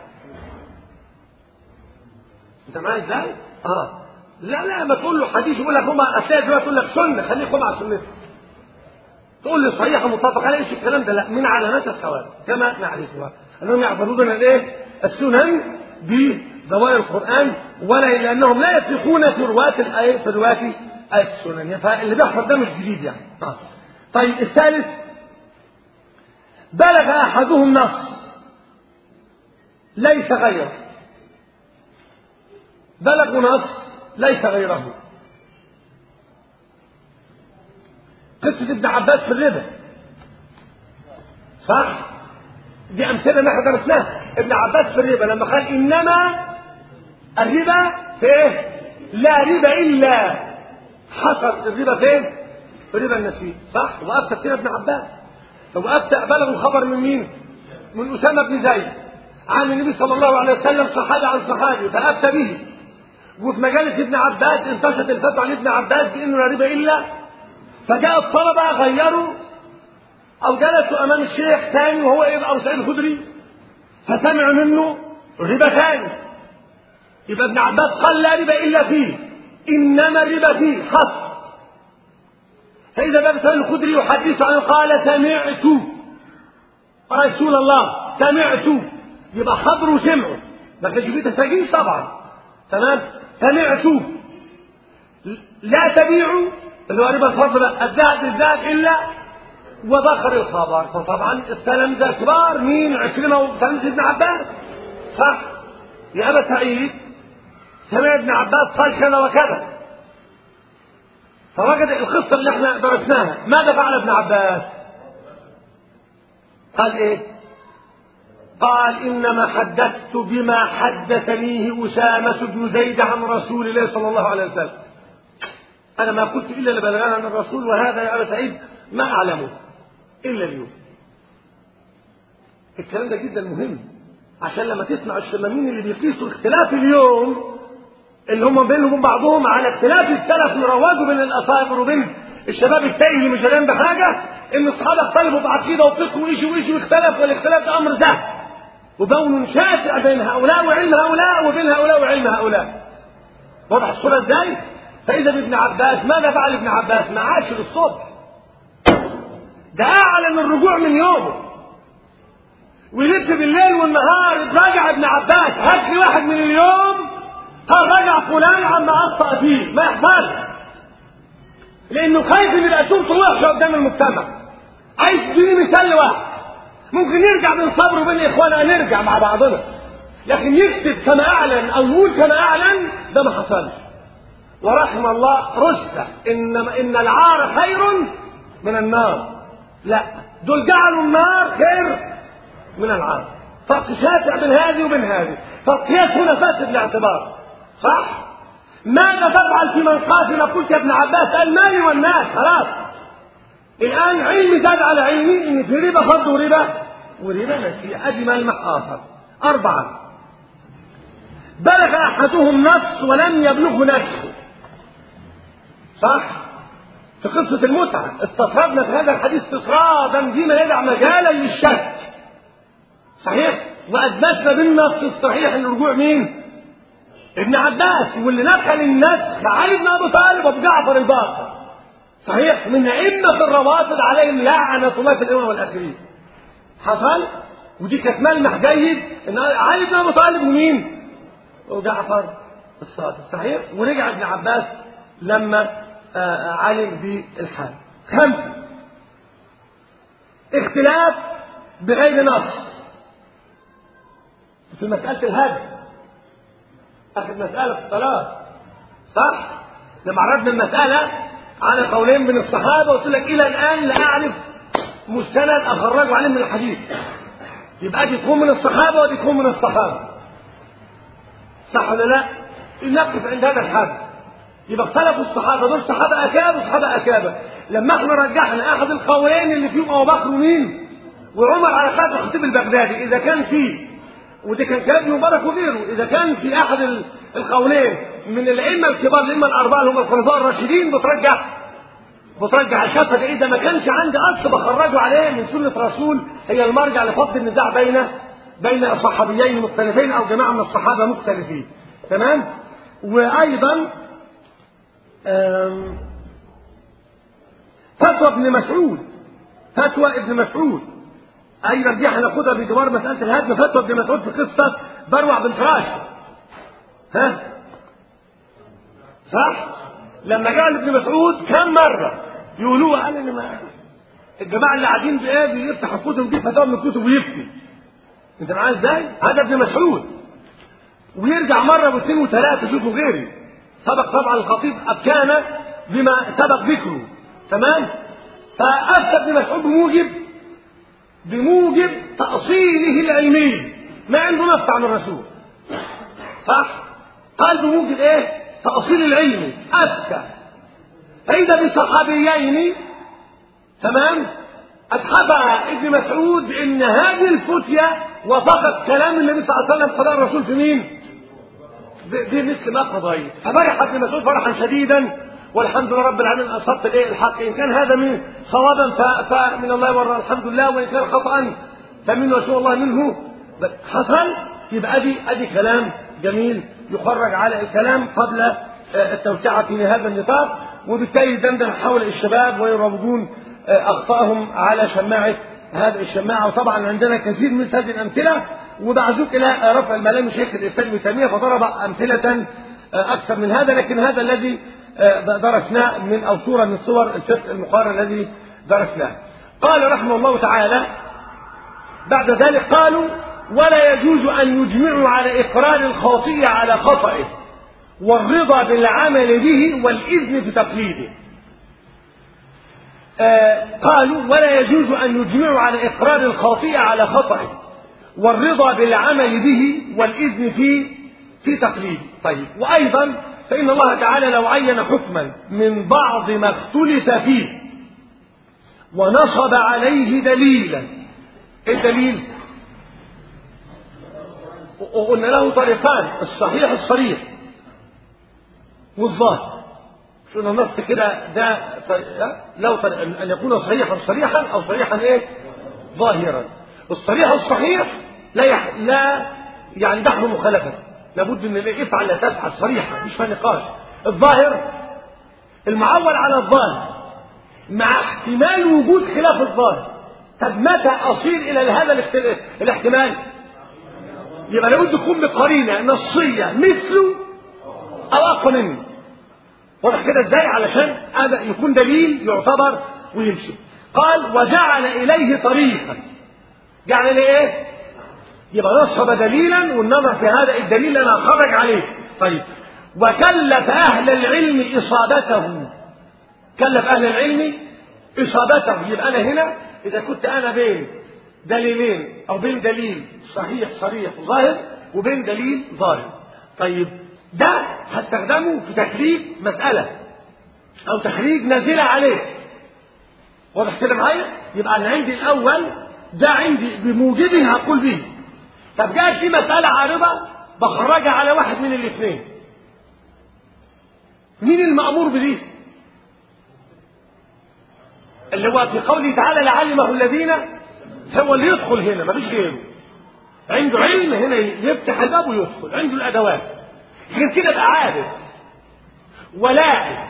انت معايا ازاي؟ لا ما تقول له حديث يقول لك هما اشياء دلوقتي تقول لك سنه، خليكم مع سنته. تقول لي صحيحه متفق عليه، ايش الكلام ده؟ لا، من علامات الخوارج كما نعرفها انهم يعترضون الايه؟ السنن بظواهر القران، ولا لانهم لا يثقون في رواة الايه، في رواة السنن. فاللي بيحصل ده مش جديد يعني. طيب الثالث، بلغ احدهم نص ليس غيره، بلغ نص ليس غيره. قصة ابن عباس في الربا صح؟ دي أمثلة نحن درسناها. ابن عباس في الربا لما قال إنما الربا في إيه؟ لا ربا إلا، حصل الربا فين؟ في ربا النسيء صح؟ وأفتى كده ابن عباس. وأفتى بلغوا خبر من مين؟ من أسامة بن زيد عن النبي صلى الله عليه وسلم، صحابي عن صحابي، فأفتى به. وفي مجالس ابن عباس انتشرت الفتوى عن ابن عباس بانه لا ربا الا، فجاء الطلبه غيروا او جلسوا امام الشيخ ثاني وهو ابو سعيد الخدري، فسمعوا منه ربا ثاني. يبقى ابن عباس قال لا ربا الا فيه، انما الربا فيه حصر. فاذا ابو سعيد الخدري يحدث عنه قال سمعت رسول الله، سمعت، يبقى حضروا وسمعوا، ما كانش فيه تسجيل طبعا. تمام؟ سمعت لا تبيعوا اللي هو ربا الفضل الذهب بالذهب الا وبخر الخبر. فطبعا التلامذه الكبار مين؟ عكرمه وتلامذه ابن عباس صح؟ يا ابا سعيد سمع ابن عباس قال كذا وكذا، فوجد القصه اللي احنا درسناها. ماذا فعل ابن عباس؟ قال ايه؟ قال إنما حدثت بما حدثنيه أسامة بن زيد عن رسول الله صلى الله عليه وسلم، أنا ما قلت إلا لبلغنا عن الرسول، وهذا يا أبا سعيد ما أعلمه إلا اليوم. الكلام ده جدا مهم، عشان لما تسمع الشمامين اللي بيقيسوا اختلاف اليوم اللي هم بينهم وبين بعضهم على اختلاف السلف يروجوا بين الأصابر وبين الشباب التائه اللي مش دريان بحاجة، إن الصحابة اختلفوا بعقيدة وفقه وإيش واختلف، والاختلاف ده أمر سهل وبون شاسع بين هؤلاء وعلم هؤلاء وبين هؤلاء وعلم هؤلاء. واضح الصورة ازاي؟ فإذا بابن عباس ماذا فعل ابن عباس؟ ما عادش للصبح، ده أعلن الرجوع من يومه ويلف بالليل والنهار. راجع ابن عباس، هات لي واحد من اليوم قال رجع فلان عما أخطأ فيه، ما يحصل، لأنه خايف إن يبقى صورته وحشة قدام المجتمع. عايز تديني مثال لواحد ممكن نرجع بين صبر وبين اخوانا، نرجع مع بعضنا، لكن يكتب كما اعلن او يقول كما اعلن ده ما حصلش. ورحم الله رشدة ان العار خير من النار، لا دول جعلوا النار خير من العار. فرق شاسع بين هذه وبين هذه، فالقياس هنا فاسد الاعتبار صح؟ ماذا تفعل في من قال ما قلت يا ابن عباس المال والناس؟ خلاص الآن علمي زاد على علمي إن في ربا فرض وربا نسيء، أدي ملمح آخر. 4، بلغ أحدهم نص ولم يبلغه نسخه، صح؟ في قصة المتعة استطردنا في هذا الحديث استطرادا فيما يدع مجالا للشك، صحيح؟ وأثبتنا بالنص الصحيح ان الرجوع مين؟ ابن عباس، واللي نقل النسخ علي بن ابي طالب وابو جعفر الباقر، صحيح؟ من ائمه الروافض عليهم لعنه الله في الاول والاخرين. حصل؟ ودي كانت ملمح جيد ان علي بن ابي طالب ومين؟ وجعفر الصادق، صحيح؟ ورجع ابن عباس لما علم بالحال. 5 اختلاف بغير نص في مسألة الهدي، آخر مسألة في الصلاة، صح؟ لما عرضنا المسألة على قولين من الصحابة قلت لك إلى الآن لا أعرف مستند أخرجه عليه من الحديث، يبقى دي تكون من الصحابة ودي تكون من الصحابة، صح ولا لا؟ نقف عند هذا الحد. يبقى اختلفوا الصحابة، دول صحابة أكابر وصحابة أكابر. لما احنا رجحنا أحد القولين اللي فيهم أبو بكر ومين؟ وعمر على خلاف الخطيب البغدادي، إذا كان فيه، وده كان كلام ابن مبارك وغيره، إذا كان في أحد القولين من الأئمة الكبار الأئمة الأربعة اللي هم الخلفاء الراشدين بترجح الشافعي ده. إذا ما كانش عندي أصل بخرجه عليه من سنة رسول هي المرجع لفض النزاع بين صحابيين مختلفين أو جماعة من الصحابة مختلفين، تمام؟ وأيضا فتوى ابن مسعود أيضا دي هناخدها بجوار مسألة الهدم. فتوى ابن مسعود في قصة بروع بن راشد، ها؟ صح؟ لما جاء ابن مسعود كم مرة يقولوه، قال إن ما الجماعة اللي قاعدين بيفتحوا الكتب دي فتاوى من الكتب ويفتي. أنت معايا إزاي؟ هذا ابن مسعود، ويرجع مرة واثنين وثلاثة. شوفوا غيري سبق طبعا الخطيب أبكانا بما سبق ذكره، تمام؟ فأفتى ابن مسعود بموجب تأصيله العلمي، ما عنده نص عن الرسول، صح؟ قال بموجب ايه؟ تأصيل العلمي أفتى، فإذا بصحابيين، تمام؟ أتحبها ابن مسعود بأن هذه الفتية وفقت كلام النبي صلى الله عليه وسلم قضاء الرسول في مين؟ بمثل ما قضيت. ففرح ابن مسعود فرحا شديدا، والحمد لله رب العالمين أصبت الايه الحق، إن كان هذا من صوابا فمن الله والله الحمد لله، وإن كان خطأ فمن وشاء الله منه. حصل يبقى ادي كلام جميل يخرج على الكلام قبل التوسعة في هذا النطاق، وبالتالي دندن حول الشباب ويروجون أخطائهم على شماعة هذا الشماعة. وطبعا عندنا كثير من هذه الأمثلة، وبعزوك إلى رفع الملام شيخ الإسلام ابن تيمية فضرب أمثلة أكثر من هذا، لكن هذا الذي درسناه من أو صورة من صور الفقه المقارن الذي درسناه. قال رحمه الله تعالى بعد ذلك قالوا: ولا يجوز أن يجمعوا على إقرار الخاطئ على خطئه والرضا بالعمل به والإذن في تقليده. قالوا: ولا يجوز أن يجمعوا على إقرار الخاطئ على خطئه والرضا بالعمل به والإذن في تقليده. طيب، وأيضا فإن الله تعالى لو عين حكما من بعض ما اختلف فيه ونصب عليه دليلا. ايه الدليل؟ وقلنا له طريقان: الصحيح الصريح والظاهر. شو النص كده ده لو أن يكون صحيحا صريحا أو صريحا ايه ظاهرا. الصريح الصحيح لا يعني دحر مخالفة، لابد ان يفعل لا تفعل صريحة مش فيها نقاش. الظاهر المعول على الظاهر مع احتمال وجود خلاف الظاهر. طب متى أصير إلى هذا الاحتمال؟ يبقى لابد تكون بقرينة نصية مثله أو أقوى منه. واضح كده ازاي؟ علشان هذا يكون دليل يعتبر ويمشي. قال: وجعل إليه طريقا. جعل إليه ايه؟ يبقى نصب دليلا والنظر في هذا الدليل أنا خرج عليه. طيب، وكلف أهل العلم إصابته. كلف أهل العلم إصابته. يبقى أنا هنا إذا كنت أنا بين دليلين أو بين دليل صحيح صريح ظاهر وبين دليل ظاهر، طيب ده هستخدمه في تخريج مسألة أو تخريج نازلة عليه. واضح كده معايا؟ يبقى أنا عندي الأول ده عندي بموجبه هقول به. طب جاءت في مسألة عارضة بخرجها على واحد من الاثنين، مين المأمور بدي؟ اللي هو في قوله تعالى لعلمه الذين، هو اللي يدخل هنا مفيش غيره، عنده علم هنا يفتح الباب ويدخل، عنده الأدوات، غير كده بقى عارف ولا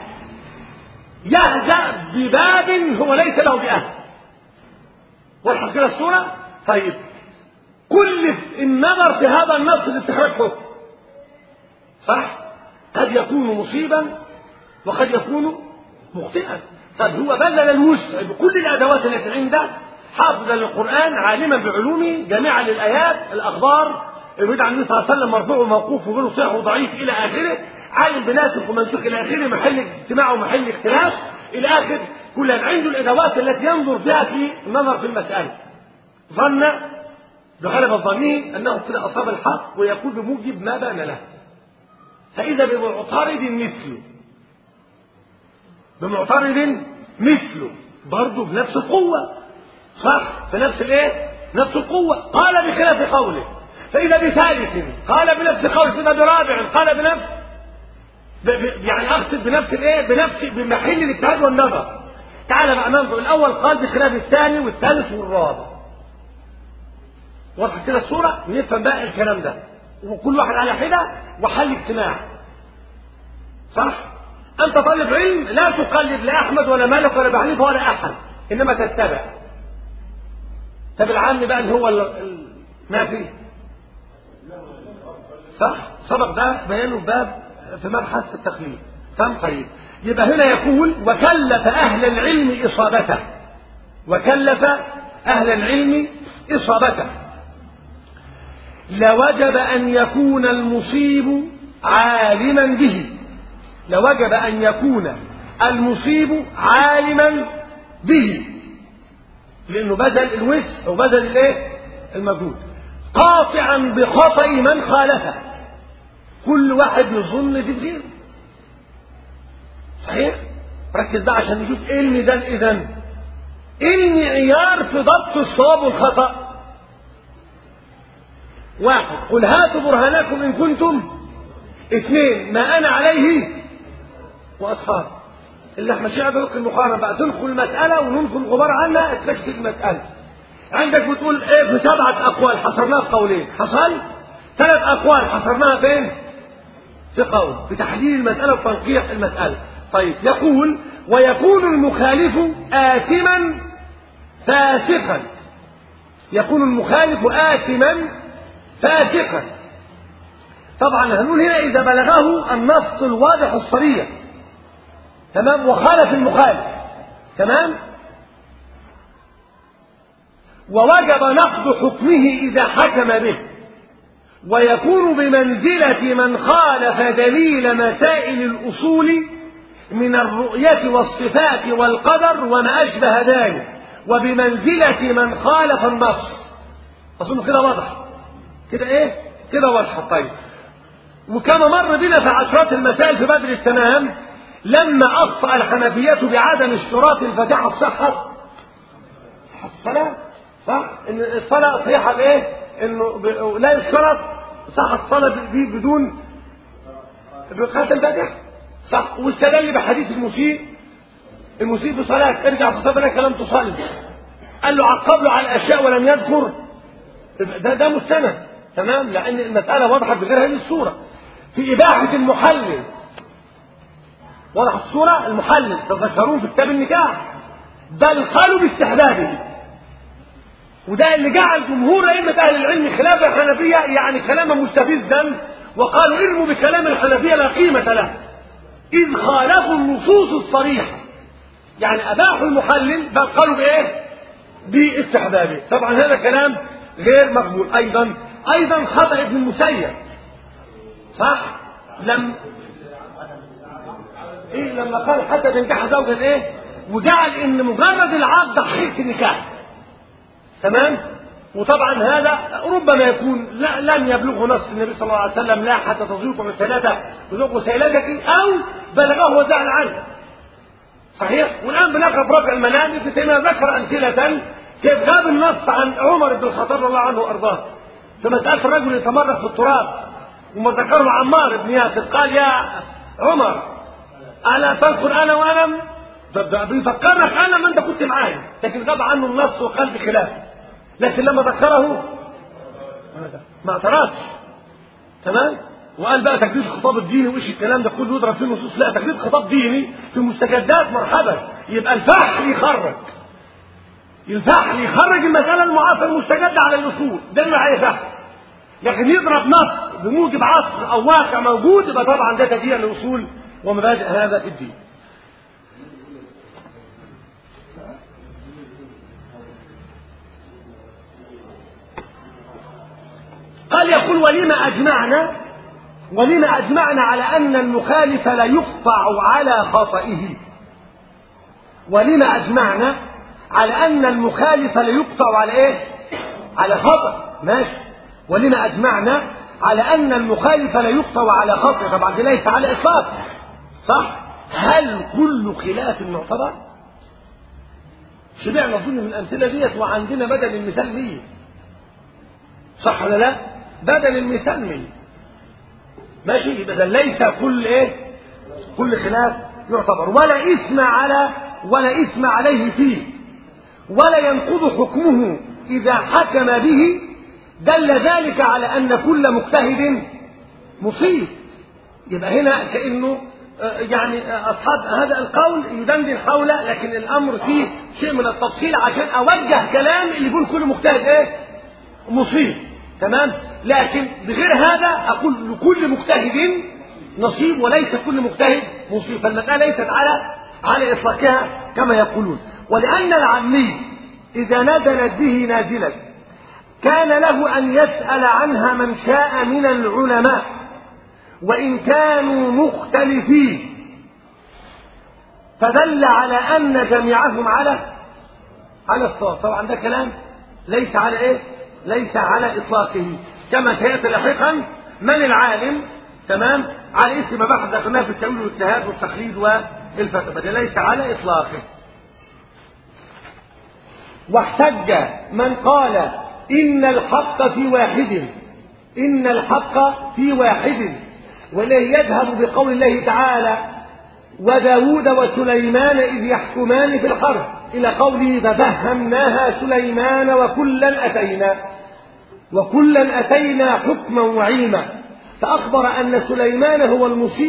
يهزأ بباب هو ليس له بأهل. واضحة كده الصورة؟ طيب كل النظر في هذا النص لاستخراج حكم، صح؟ قد يكون مصيبا وقد يكون مخطئا. طب هو بذل الوسع بكل الادوات التي عنده، حافظا للقران، عالما بعلومه، جامعا للايات، الاخبار، الرد عن النبي صلى الله عليه وسلم مرفوع وموقوف وغيره صحيح وضعيف الى اخره، عالم بناسخ ومنسوخ الى اخره، محل اجتماع ومحل اختلاف الى اخر، كل عنده الادوات التي ينظر فيها في النظر في المساله. ظن بغلبة ظنه انه كده اصاب الحق ويقول بموجب ما بان له، فاذا بمعترض مثله برضه بنفس القوة، صح؟ في نفس الايه؟ نفس القوة، قال بخلاف قوله، فإذا بثالث قال بنفس قوله، فإذا برابع قال بنفس، يعني أقصد بنفس الايه؟ بنفس بمحل الاجتهاد والنظر. تعالى بقى ننظر، الأول قال بخلاف الثاني والثالث والرابع. واضح كده الصورة؟ نفهم بقى الكلام ده، وكل واحد على حدة وحل اجتماع، صح؟ أنت طالب علم لا تقلد لا أحمد ولا مالك ولا أبي حنيفة ولا أحد، إنما تتبع. طب العام بقى اللي هو ما فيه، صح؟ سبق ده بيانه باب في مبحث التقليد. فهم؟ طيب يبقى هنا يقول وكلف أهل العلم إصابته، وكلف أهل العلم إصابته، لوجب أن يكون المصيب عالما به، لوجب أن يكون المصيب عالما به، لأنه بذل الوسع وبذل الايه؟ المجهود، قاطعا بخطأ من خالفه، كل واحد يظن في غيره، صحيح؟ ركز بقى عشان نشوف ايه الميزان. اذن ايه المعيار في ضبط الصواب والخطأ؟ واحد، قل هاتوا برهانكم ان كنتم. اثنين، ما انا عليه واصحاب، اللي احنا شيء بيقول المقارنه بقى، تنقل المساله وننقل الغبار عنها تكشف المساله. عندك بتقول ايه في 7 اقوال حصرناها في قولين، حصل 3 اقوال حصرناها فين؟ في قول، بتحليل المساله وتنقيح المساله. طيب يقول ويكون المخالف آثما فاسقا، يكون المخالف آثما فاسقا. طبعا هنقول هنا اذا بلغه النص الواضح الصريح، تمام، وخالف المخالف، تمام، ووجب نقض حكمه إذا حكم به، ويكون بمنزلة من خالف دليل مسائل الأصول من الرؤية والصفات والقدر وما أشبه ذلك، وبمنزلة من خالف النص. أظن كده واضح، كده إيه؟ كده واضح. طيب وكما مر بنا في عشرات المسائل في بدر التمام، لما أخطأ الحنفية بعدم اشتراط الفاتحة في صحة الصلاة، صح؟ إن الصلاة صحيحة بإيه؟ إنه لا يشترط صح الصلاة دي بدون قراءة الفاتحة، صح؟ واستدل بحديث المسيء في صلاة، ارجع في صلاتك لم تصلي، قال له عقب له على الأشياء ولم يذكر، ده مستند، تمام، لأن المسألة وضحت بغير هذه الصورة. في إباحة المحلل وضح الصورة، المحلل تذكرون في كتاب النكاح، بل قالوا باستحبابه، وده اللي جعل جمهور أئمة أهل العلم خلاف الحنفية يعني كلاما مستفزا، وقالوا ارموا بكلام الحنفية لا قيمة له، إذ خالفوا النصوص الصريحة، يعني أباحوا المحلل بل قالوا بإيه؟ باستحبابه. طبعا هذا كلام غير مقبول. أيضا خطأ ابن المسيب، صح؟ لما قال حتى تنكح زوجا ايه؟ وجعل ان مجرد العقد حقيقة النكاح، تمام؟ وطبعا هذا ربما يكون لم يبلغه نص النبي صلى الله عليه وسلم، لا حتى تزوج رسالته وزوج رسالتك، او بلغه وزعل عنه، صحيح؟ والان بنقرا في رفع المنام ابن تيميه ذكر امثله كيف غاب النص عن عمر بن الخطاب رضي الله عنه وارضاه في مساله الرجل يتمرغ في التراب وما ذكره عمار بن ياسر قال يا عمر ألا تذكر أنا وأنا؟ بيفكرك أنا ما أنت كنت معايا، لكن غاب عنه النص وقال بخلافه. لكن لما ذكره ما اعترضش. تمام؟ وقال بقى تجديد الخطاب الديني وإيش الكلام ده كله يضرب فيه النصوص. لا، تجديد خطاب ديني في مستجدات مرحبا. يبقى الفحل يخرج، الفحل يخرج المسألة المعاصرة المستجدة على الأصول، ده اللي عليه فحل. لكن يضرب نص بموجب عصر أو واقع موجود، يبقى طبعا ده تجديد للأصول ومبادئ هذا الدين. قال يقول ولما أجمعنا على أن المخالف لا يقطع على خطئه. ولما أجمعنا على أن المخالف لا يقطع على إيه؟ على خطأ. ماشي. ولما أجمعنا على أن المخالف لا يقطع على خطئه. طبعا دي ليس على إطلاق، صح؟ هل كل خلاف معتبر؟ شبعنا أظن من الأمثلة ديت، وعندنا بدل المثال 100. صح ولا لا؟ بدل المثال 100. ماشي. يبقى ليس كل ايه؟ كل خلاف يعتبر، ولا إثم عليه فيه، ولا ينقض حكمه إذا حكم به. دل ذلك على أن كل مجتهد مصيب. يبقى هنا كأنه يعني أصحاب هذا القول يدندن حوله، لكن الأمر فيه شيء من التفصيل عشان أوجه كلام اللي يقول كل مجتهد ايه؟ مصيب. تمام. لكن بغير هذا أقول لكل مجتهد نصيب، وليس كل مجتهد مصيب. فالمسألة ليست على إطلاقها كما يقولون. ولأن العامي إذا نزلت به نازلة كان له أن يسأل عنها من شاء من العلماء وإن كانوا مختلفين، فدل على أن جميعهم على الصواب. طبعا ده كلام ليس على إيه؟ ليس على إطلاقه، كما سيأتي لاحقا من العالم. تمام. على اسم بحث ذكرناه في التأويل والاجتهاد والتقليد والفتوى، ده ليس على إطلاقه. واحتج من قال إن الحق في واحد وإليه يذهب بقول الله تعالى وداود وسليمان إذ يحكمان في الحرث إلى قوله ففهمناها سليمان وكلا أتينا حكما وعلما. فأخبر أن سليمان هو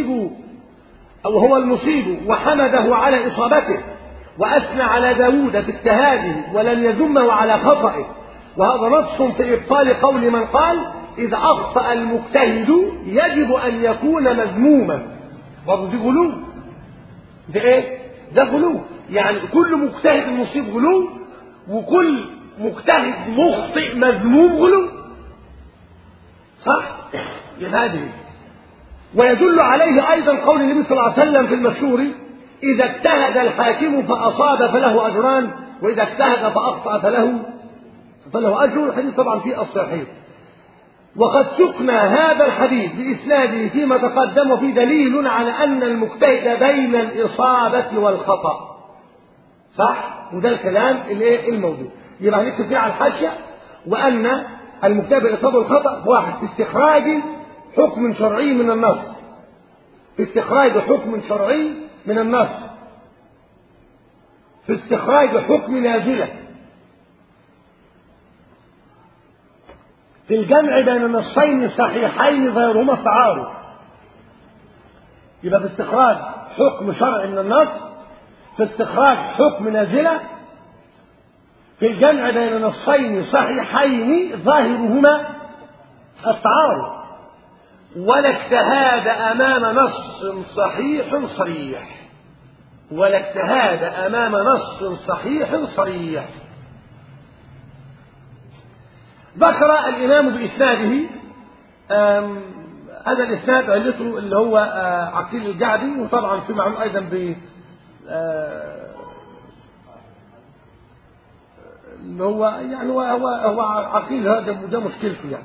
المصيب وحمده على إصابته، وأثنى على داود باجتهاده ولم يذمه على خطئه. وهذا نص في إبطال قول من قال إذا أخطأ المجتهد يجب أن يكون مذموما. برضه دي غلو. ده إيه؟ ده غلو. يعني كل مجتهد مصيب غلو، وكل مجتهد مخطئ مذموم غلو. صح؟ هذه. ويدل عليه أيضا قول النبي صلى الله عليه وسلم في المشهور إذا اجتهد الحاكم فأصاب فله أجران، وإذا اجتهد فأخطأ فله أجر. الحديث طبعا فيه الصحيح. وقد سقنا هذا الحديث بإسناده فيما تقدم، وفي دليل على أن المجتهد بين الإصابة والخطأ. صح؟ وده الكلام الموجود. يبقى هنكتب فيه على الحاشية وأن المجتهد بالإصابة والخطأ واحد في استخراج حكم شرعي من النص، في استخراج حكم شرعي من النص، في استخراج حكم نازلة، في الجمع بين نصين صحيحين ظاهرهما التعارض. يبقى في استخراج حكم شرعي من النص، في استخراج حكم نازلة، في الجمع بين نصين صحيحين ظاهرهما التعارض. ولا اجتهاد أمام نص صحيح صريح، ولا اجتهاد أمام نص صحيح صريح. ذكر الإمام بإسناده هذا الإسناد علته اللي هو عقيل الجعدي، وطبعا في معلوم أيضا ب اللي هو يعني هو عقيل، هذا ده مشكلته يعني.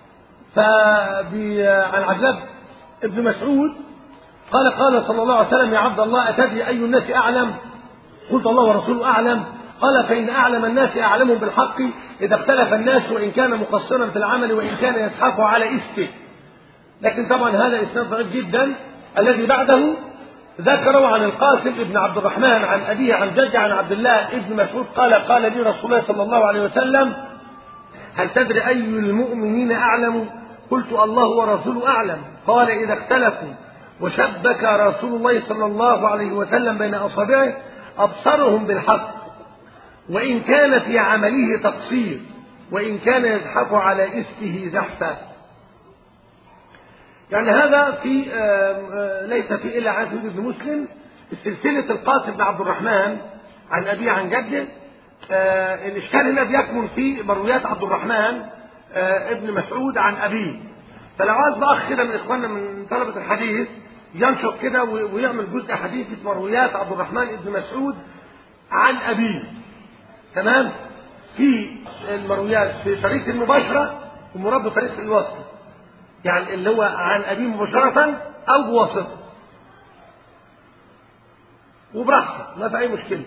عن عجلب ابن مسعود قال صلى الله عليه وسلم يا عبد الله أتدري أي الناس أعلم؟ قلت الله ورسوله أعلم. قال فإن أعلم الناس أعلمهم بالحق إذا اختلف الناس وإن كان مقصرا في العمل وإن كان يزحف على إسفه. لكن طبعا هذا إسناد ضعيف جدا. الذي بعده ذكروا عن القاسم بن عبد الرحمن عن أبيه عن جده عن عبد الله بن مسعود قال قال لي رسول الله صلى الله عليه وسلم هل تدري أي المؤمنين أعلم؟ قلت الله ورسوله أعلم. قال إذا اختلفوا وشبك رسول الله صلى الله عليه وسلم بين أصابعه أبصرهم بالحق وإن كان في عمله تقصير وإن كان يزحف على إسته زحفا. يعني هذا في ليس في إلا عن سيد بن مسلم سلسلة القاسم بن عبد الرحمن عن أبيه عن جده. الإشكال هنا بيكمن في مرويات عبد الرحمن ابن مسعود عن أبيه. فلو عايز بأخ كده من إخواننا من طلبة الحديث ينشط كده ويعمل جزء حديث في مرويات عبد الرحمن ابن مسعود عن أبيه، تمام، في المرويات في طريق المباشرة ومراد بطريق الوصل، يعني اللي هو عن أبيه مباشرة أو بواسطة، وبراحته ما في أي مشكلة.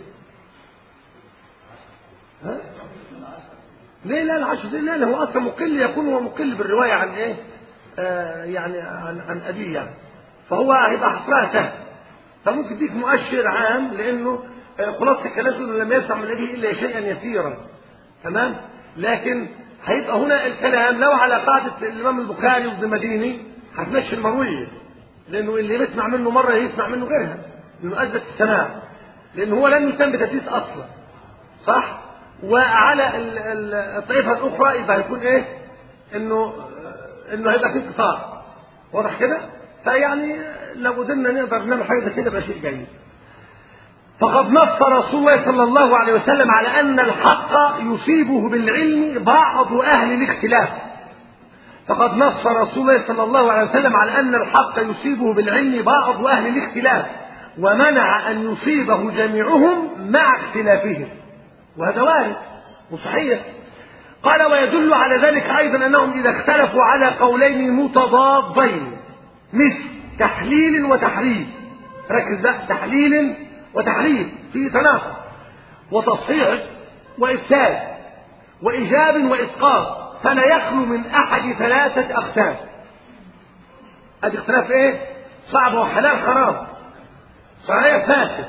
ها؟ ليه لا العشر لا هو أصلا مقل، يكون هو مقل بالرواية عن إيه؟ يعني عن أبيه يعني. فهو هيبقى حصرها سهل. فممكن يديك مؤشر عام لأنه خلاصة الكلام إنه لم يسمع من أبيه إلا شيئا يسيرا، تمام؟ لكن هيبقى هنا الكلام لو على قاعدة الإمام البخاري وابن مديني هتمشي المروية، لأنه اللي يسمع منه مرة يسمع منه غيرها لأنه أثبت السماع، لأنه هو لم يتم بتدليس أصلا، صح؟ وعلى الطائفة الأخرى يبقى هيكون إيه؟ إنه هيبقى فيه انتصار، واضح كده؟ فيعني لو قدرنا نقدر نعمل حاجة زي كده يبقى شيء جيد. فقد نص رسول الله صلى الله عليه وسلم على أن الحق يصيبه بالعلم بعض أهل الاختلاف. فقد نص رسول الله صلى الله عليه وسلم على أن الحق يصيبه بالعلم بعض أهل الاختلاف ومنع أن يصيبه جميعهم مع اختلافهم، وهذا وارد وصحيح. قال ويدل على ذلك أيضا أنهم إذا اختلفوا على قولين متضادين مثل تحليل وتحريم، ركز بقى، تحليل وتحريم في تناقض، وتصحيح وإفساد وإيجاب وإسقاط، فلا يخلو من أحد ثلاثة أقسام. هذا اختلاف إيه؟ صعب وحلال حرام، صحيح فاسد،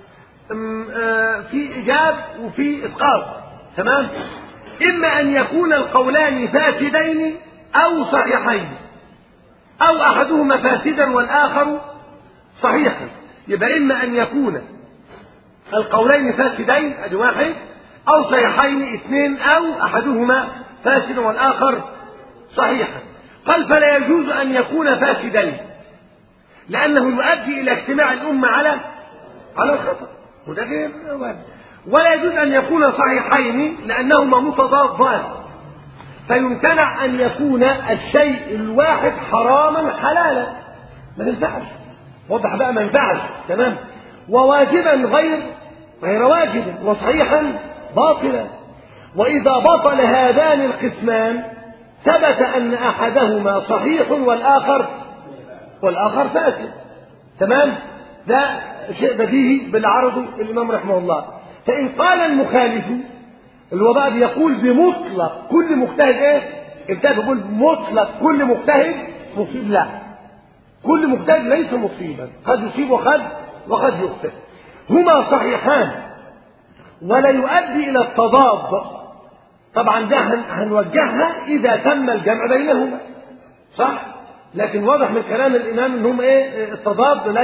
في إيجاب وفي إسقاط، تمام؟ إما أن يكون القولان فاسدين أو صحيحين، أو أحدهما فاسدا والآخر صحيحا. يبقى إما أن يكون القولين فاسدين أدي واحد، أو صحيحين اثنين، أو أحدهما فاسدا والآخر صحيحا. قال فلا يجوز أن يكون فاسدين لأنه يؤدي إلى اجتماع الأمة على الخطأ، وده غير وارد. ولا يجوز أن يكون صحيحين لأنهما متضادان، فيمتنع أن يكون الشيء الواحد حراما حلالا، ما ينفعش، وضح بقى، ما ينفعش، تمام؟ وواجبا غير واجب، وصحيحا باطلا. وإذا بطل هذان القسمان ثبت أن أحدهما صحيح والآخر فاسد، تمام؟ ده شيء بديهي بالعرض الإمام رحمه الله. فإن قال المخالف اللي هو بقى بيقول بمطلق كل مجتهد ايه؟ ابتدى بيقول مطلق كل مجتهد مصيب، لا، كل مجتهد ليس مصيبا، قد يصيب وقد يخطئ. هما صحيحان ولا يؤدي إلى التضاد. طبعا ده هنوجهها إذا تم الجمع بينهما، صح؟ لكن واضح من كلام الإمام إنهم إيه؟ التضاد لا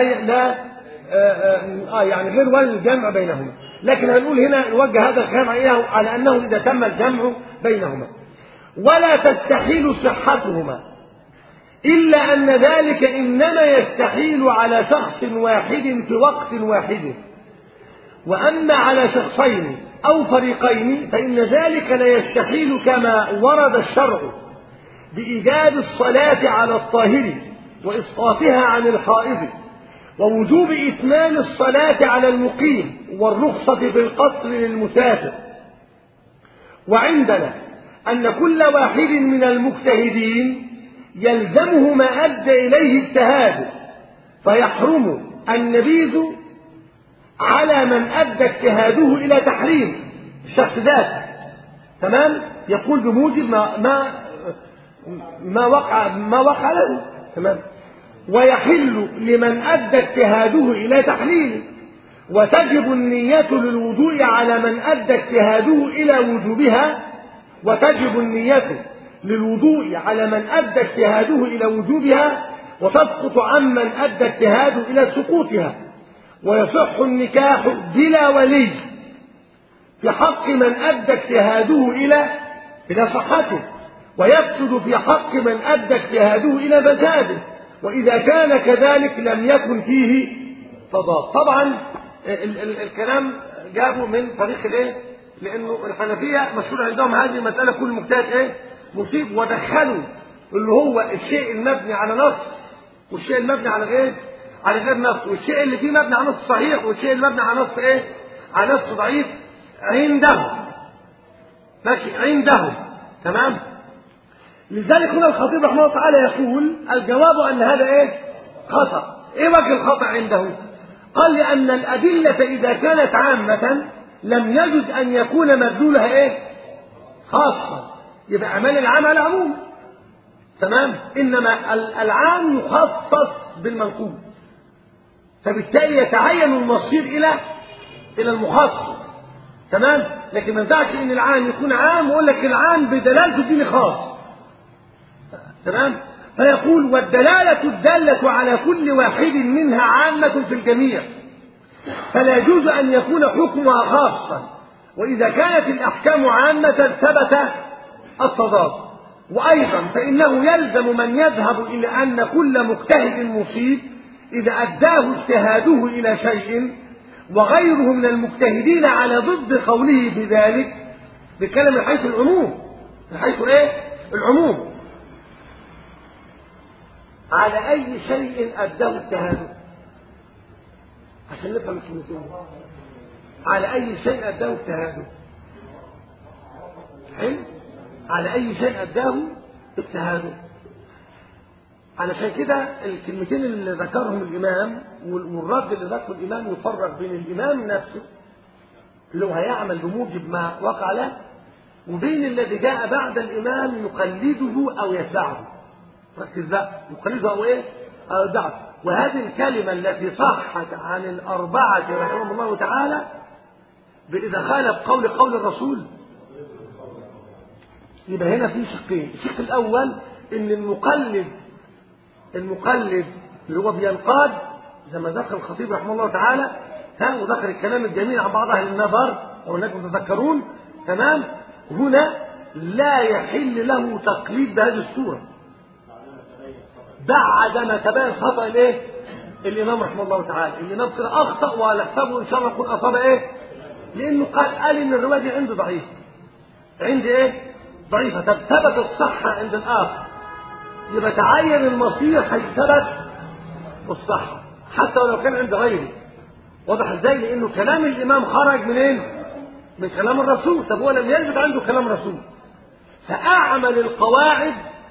يعني غير وارد الجمع بينهما. لكن هنقول هنا نوجه هذا الكلام على أنه إذا تم الجمع بينهما. ولا تستحيل صحتهما إلا أن ذلك إنما يستحيل على شخص واحد في وقت واحد، وأما على شخصين أو فريقين فإن ذلك لا يستحيل كما ورد الشرع بإيجاب الصلاة على الطاهر وإسقاطها عن الحائض، ووجوب إتمام الصلاة على المقيم، والرخصة بالقصر للمسافر. وعندنا أن كل واحد من المجتهدين يلزمه ما أدى إليه اجتهاده، فيحرم النبيذ على من أدى اجتهاده إلى تحريم الشخص ذاته، تمام؟ يقول بموجب ما وقع له، تمام. ويحل لمن أدى اجتهاده إلى تحليله، وتجب النية للوضوء على من أدى اجتهاده إلى وجوبها، وتجب النية للوضوء على من أدى اجتهاده إلى وجوبها، وتسقط عمن أدى اجتهاده إلى سقوطها. ويصح النكاح بلا ولي في حق من أدى اجتهاده إلى صحته، ويفسد في حق من أدى اجتهاده إلى فساده، وإذا كان كذلك لم يكن فيه تضاد. طبعا الكلام جابوا من طريق الايه؟ لانه الحنفيه مشهور عندهم هذه المساله كل مجتهد مصيب، ودخلوا اللي هو الشيء المبني على نص والشيء المبني على غير نص، والشيء اللي فيه مبني على نص صحيح والشيء اللي مبني على نص على نص ضعيف عندهم. ماشي عندهم. تمام. لذلك هنا الخطيب رحمه الله تعالى يقول الجواب ان هذا خطأ. ايه وجه الخطأ عنده؟ قال لأن الأدلة إذا كانت عامة لم يجوز أن يكون مدلولها خاصة، يبقى أعمال العام على العموم. تمام. إنما العام يخصص بالمنقول، فبالتالي يتعين المصير إلى المخصص. تمام. لكن ما ينفعش إن العام يكون عام ويقول لك العام بدلالة الدين خاص. تمام. فيقول والدلالة الدالة على كل واحد منها عامة في الجميع، فلا يجوز أن يكون حكمها خاصا، وإذا كانت الأحكام عامة ثبت التضاد. وأيضا فإنه يلزم من يذهب إلى أن كل مجتهد مصيب إذا أداه اجتهاده إلى شيء وغيره من المجتهدين على ضد قوله بذلك، بكلام من حيث العموم، من حيث العموم، على أي شيء أداه اجتهاده، عشان نفهم الكلمتين. على أي شيء أداه اجتهاده، حلو، على أي شيء أداه اجتهاده. علشان كده الكلمتين اللي ذكرهم الإمام والرد اللي ذكره الإمام يفرق بين الإمام نفسه اللي هو هيعمل بموجب ما وقع له، وبين الذي جاء بعد الإمام يقلده أو يتبعه. ركز بقى، يقلده أو أو يتبعه. وهذه الكلمة التي صحت عن الأربعة رحمهم الله تعالى بإذا خالف قول الرسول، يبقى هنا في شقين. الشق الأول إن المقلد اللي هو بينقاد زي ما ذكر الخطيب رحمه الله تعالى، وذكر الكلام الجميل عن بعض أهل النظر أو أنكم تذكرون. تمام. هنا لا يحل له تقليد بهذه الصورة بعد ما تبين خطأ الإمام رحمه الله تعالى. الإمام كده أخطأ وعلى حسابه إن شاء الله يكون أصاب لأنه قال إن الرواية دي عنده ضعيف، عندي ضعيفة. طب ثبت الصحة عند الآخر، يبقى تعين المصير حيث ثبت الصحة حتى ولو كان عند غيره. واضح ازاي؟ لأنه كلام الإمام خرج منين؟ من كلام الرسول. طب هو لم يثبت عنده كلام الرسول، فأعمل القواعد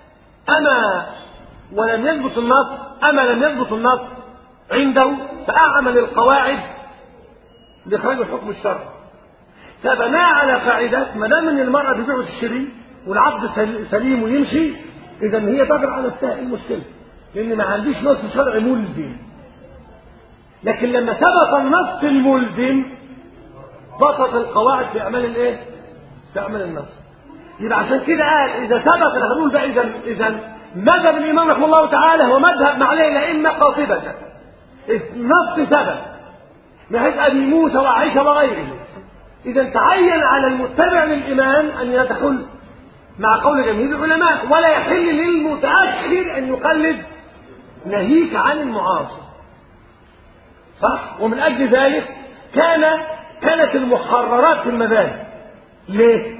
ولم يثبت النص، لم يثبت النص عنده، فأعمل القواعد لإخراج الحكم الشرعي. فبناء على قاعدة ما دام ان المرأة بتبيع وتشتري والعقد سليم ويمشي، إذا هي تقدر على المشكلة، لأن ما عنديش نص شرعي ملزم. لكن لما ثبت النص الملزم بطلت القواعد في أعمال في أعمال النص. يبقى عشان كده قال إذا ثبت، هنقول بقى إذا مذهب الإمام رحمه الله تعالى هو مذهب ما عليه الأئمة قاطبة. النص ثبت من حيث أبي موسى وعائشة وغيره، إذا تعين على المتبع للإمام أن يدخل مع قول جميع العلماء، ولا يحل للمتأخر أن يقلد ناهيك عن المعاصر. صح؟ ومن أجل ذلك كانت المحررات في المذاهب. ليه؟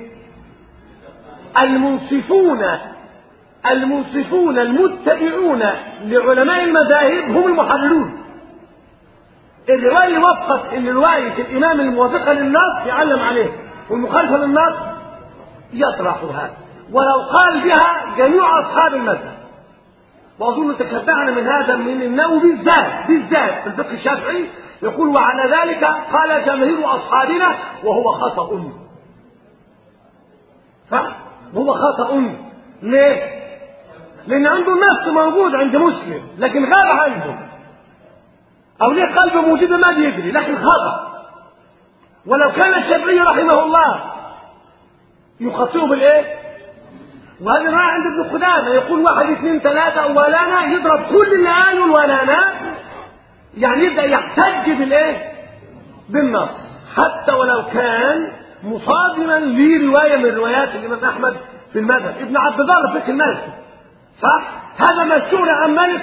المنصفون المتبعون لعلماء المذاهب هم المحررون. الرواية اللي وفقت ان رواية الإمام الموافقة للنص يعلم عليه، والمخالفة للنص يطرحها، ولو قال بها جميع أصحاب المذهب. وأظن تشبعنا من هذا من النووي بالذات في الفقه الشافعي، يقول وعلى ذلك قال جماهير أصحابنا وهو خطأ. صح؟ وهو خطأ. ليه؟ لأن عنده النص موجود عند مسلم لكن غاب عنده، أو ليه قلب موجود ما بيدري لكن خطأ. ولو كان الشافعي رحمه الله يخطئه بالإيه؟ وهذا ما عند ابن قدامة يقول 1 2 3 أولانا، يضرب كل اللي قالوا الولانا، يعني يبدأ يحتج بالإيه؟ بالنص، حتى ولو كان مصادما لرواية من روايات الإمام أحمد في المذهب. ابن عبد البر فقه المالكي صح؟ هذا مشهور عن مالك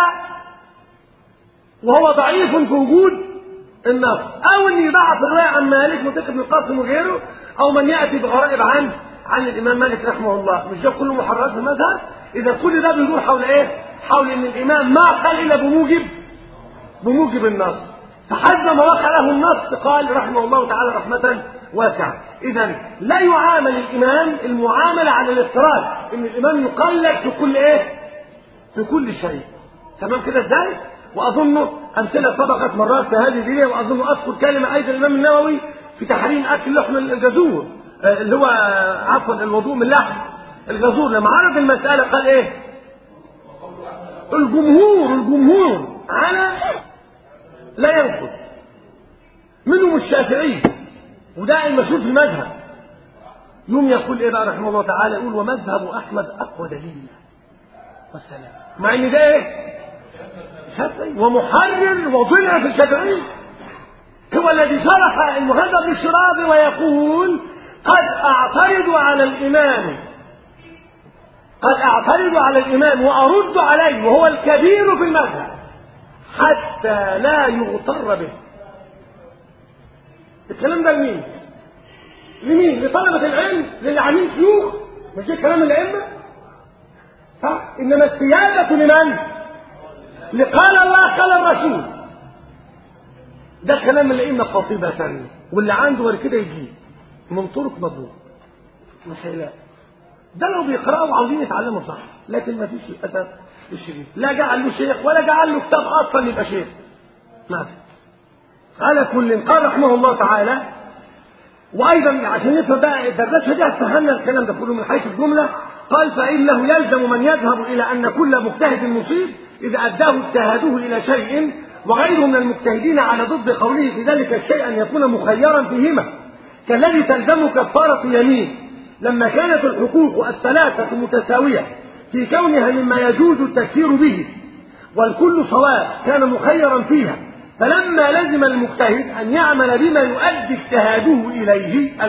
وهو ضعيف في وجود النص، أو أن يضعف الرواية عن مالك متقد بن القاسم وغيره، أو من يأتي بغرائب عن الإمام مالك رحمه الله. مش ده كله محررات في المذهب؟ إذا كل ده بيدور حول إيه؟ حول أن الإمام ما قال إلا بموجب النص، فحسب ما وقع له النص قال رحمه الله تعالى رحمة واسعة. إذا لا يعامل الإمام المعاملة على الافتراض إن الإمام يقلد في كل إيه؟ في كل شيء. تمام كده إزاي؟ وأظن أمثلة سبقت مرات في هذه الليلة، وأظن أذكر كلمة أيضا الإمام النووي في تحريم أكل لحم الجزور، اللي هو عفوا الوضوء من لحم الجزور، لما عرض المسألة قال إيه؟ الجمهور على لا ينقض، منهم الشافعي وده المشهور في المذهب، يوم يقول إيه بقى رحمه الله تعالى؟ يقول ومذهب أحمد أقوى دليل والسلام، مع إن ده إيه؟ شافعي ومحرر وضلع في الشافعي، هو الذي شرح المهذب للشرابي ويقول قد أعترض على الإمام وأرد عليه وهو الكبير في المذهب حتى لا يغتر به. الكلام ده لمين؟ لطلبة العلم، للي عاملين شيوخ، مش ده كلام الأئمة صح؟ إنما السيادة لمن؟ لقال الله قال الرسول، ده كلام الأئمة قاطبة، واللي عنده غير كده يجيب من طرق مضبوط مش لا، ده لو بيقرأوا وعاوزين يتعلموا صح، لكن ما فيش للأسف الشديد لا جعل له شيخ ولا جعل له كتاب أصلا يبقى شيخ، ما في. على كل قال رحمه الله تعالى، وأيضا عشان نفهم بقى الدردشة دي فهمنا الكلام ده كله من حيث الجملة، قال فإنه يلزم من يذهب إلى أن كل مجتهد مصيب إذا أداه اجتهاده إلى شيء، وغيره من المجتهدين على ضد قوله في ذلك الشيء أن يكون مخيرا فيهما، كالذي تلزم كفارة يمين لما كانت الحقوق الثلاثة متساوية في كونها مما يجوز التكفير به والكل صواب كان مخيرا فيها، فلما لزم المجتهد أن يعمل بما يؤدي اجتهاده إليه،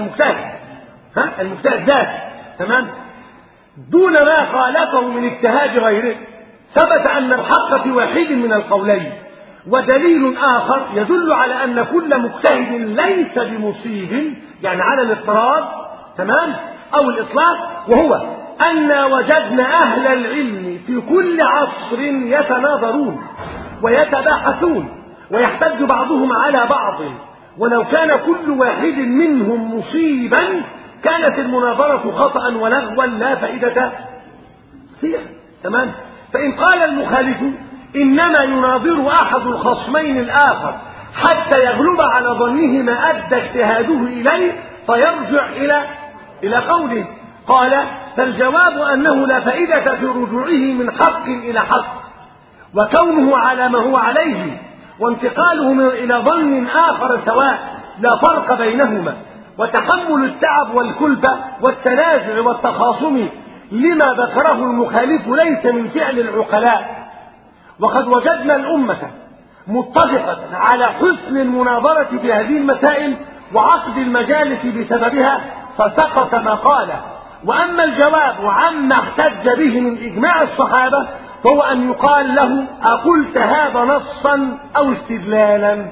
المجتهد ذاته تمام، دون ما خالفه من اجتهاد غيره، ثبت أن الحق في واحد من القولين. ودليل آخر يدل على أن كل مجتهد ليس بمصيب، يعني على الاضطراد تمام أو الإطلاق، وهو أن وجدنا أهل العلم في كل عصر يتناظرون ويتباحثون ويحتج بعضهم على بعض، ولو كان كل واحد منهم مصيبا كانت المناظرة خطأ ولغوا لا فائدة فيها تمام. فإن قال المخالف إنما يناظر أحد الخصمين الآخر حتى يغلب على ظنه ما أدى اجتهاده إليه فيرجع إلى قوله، قال فالجواب أنه لا فائدة في رجوعه من حق إلى حق، وكونه على ما هو عليه وانتقاله إلى ظن آخر سواء لا فرق بينهما، وتحمل التعب والكلفة والتنازع والتخاصم لما ذكره المخالف ليس من فعل العقلاء. وقد وجدنا الأمة متفقة على حسن المناظرة في هذه المسائل وعقد المجالس بسببها، فسقط ما قاله. وأما الجواب عما احتج به من إجماع الصحابة فهو أن يقال له أقلت هذا نصا أو استدلالا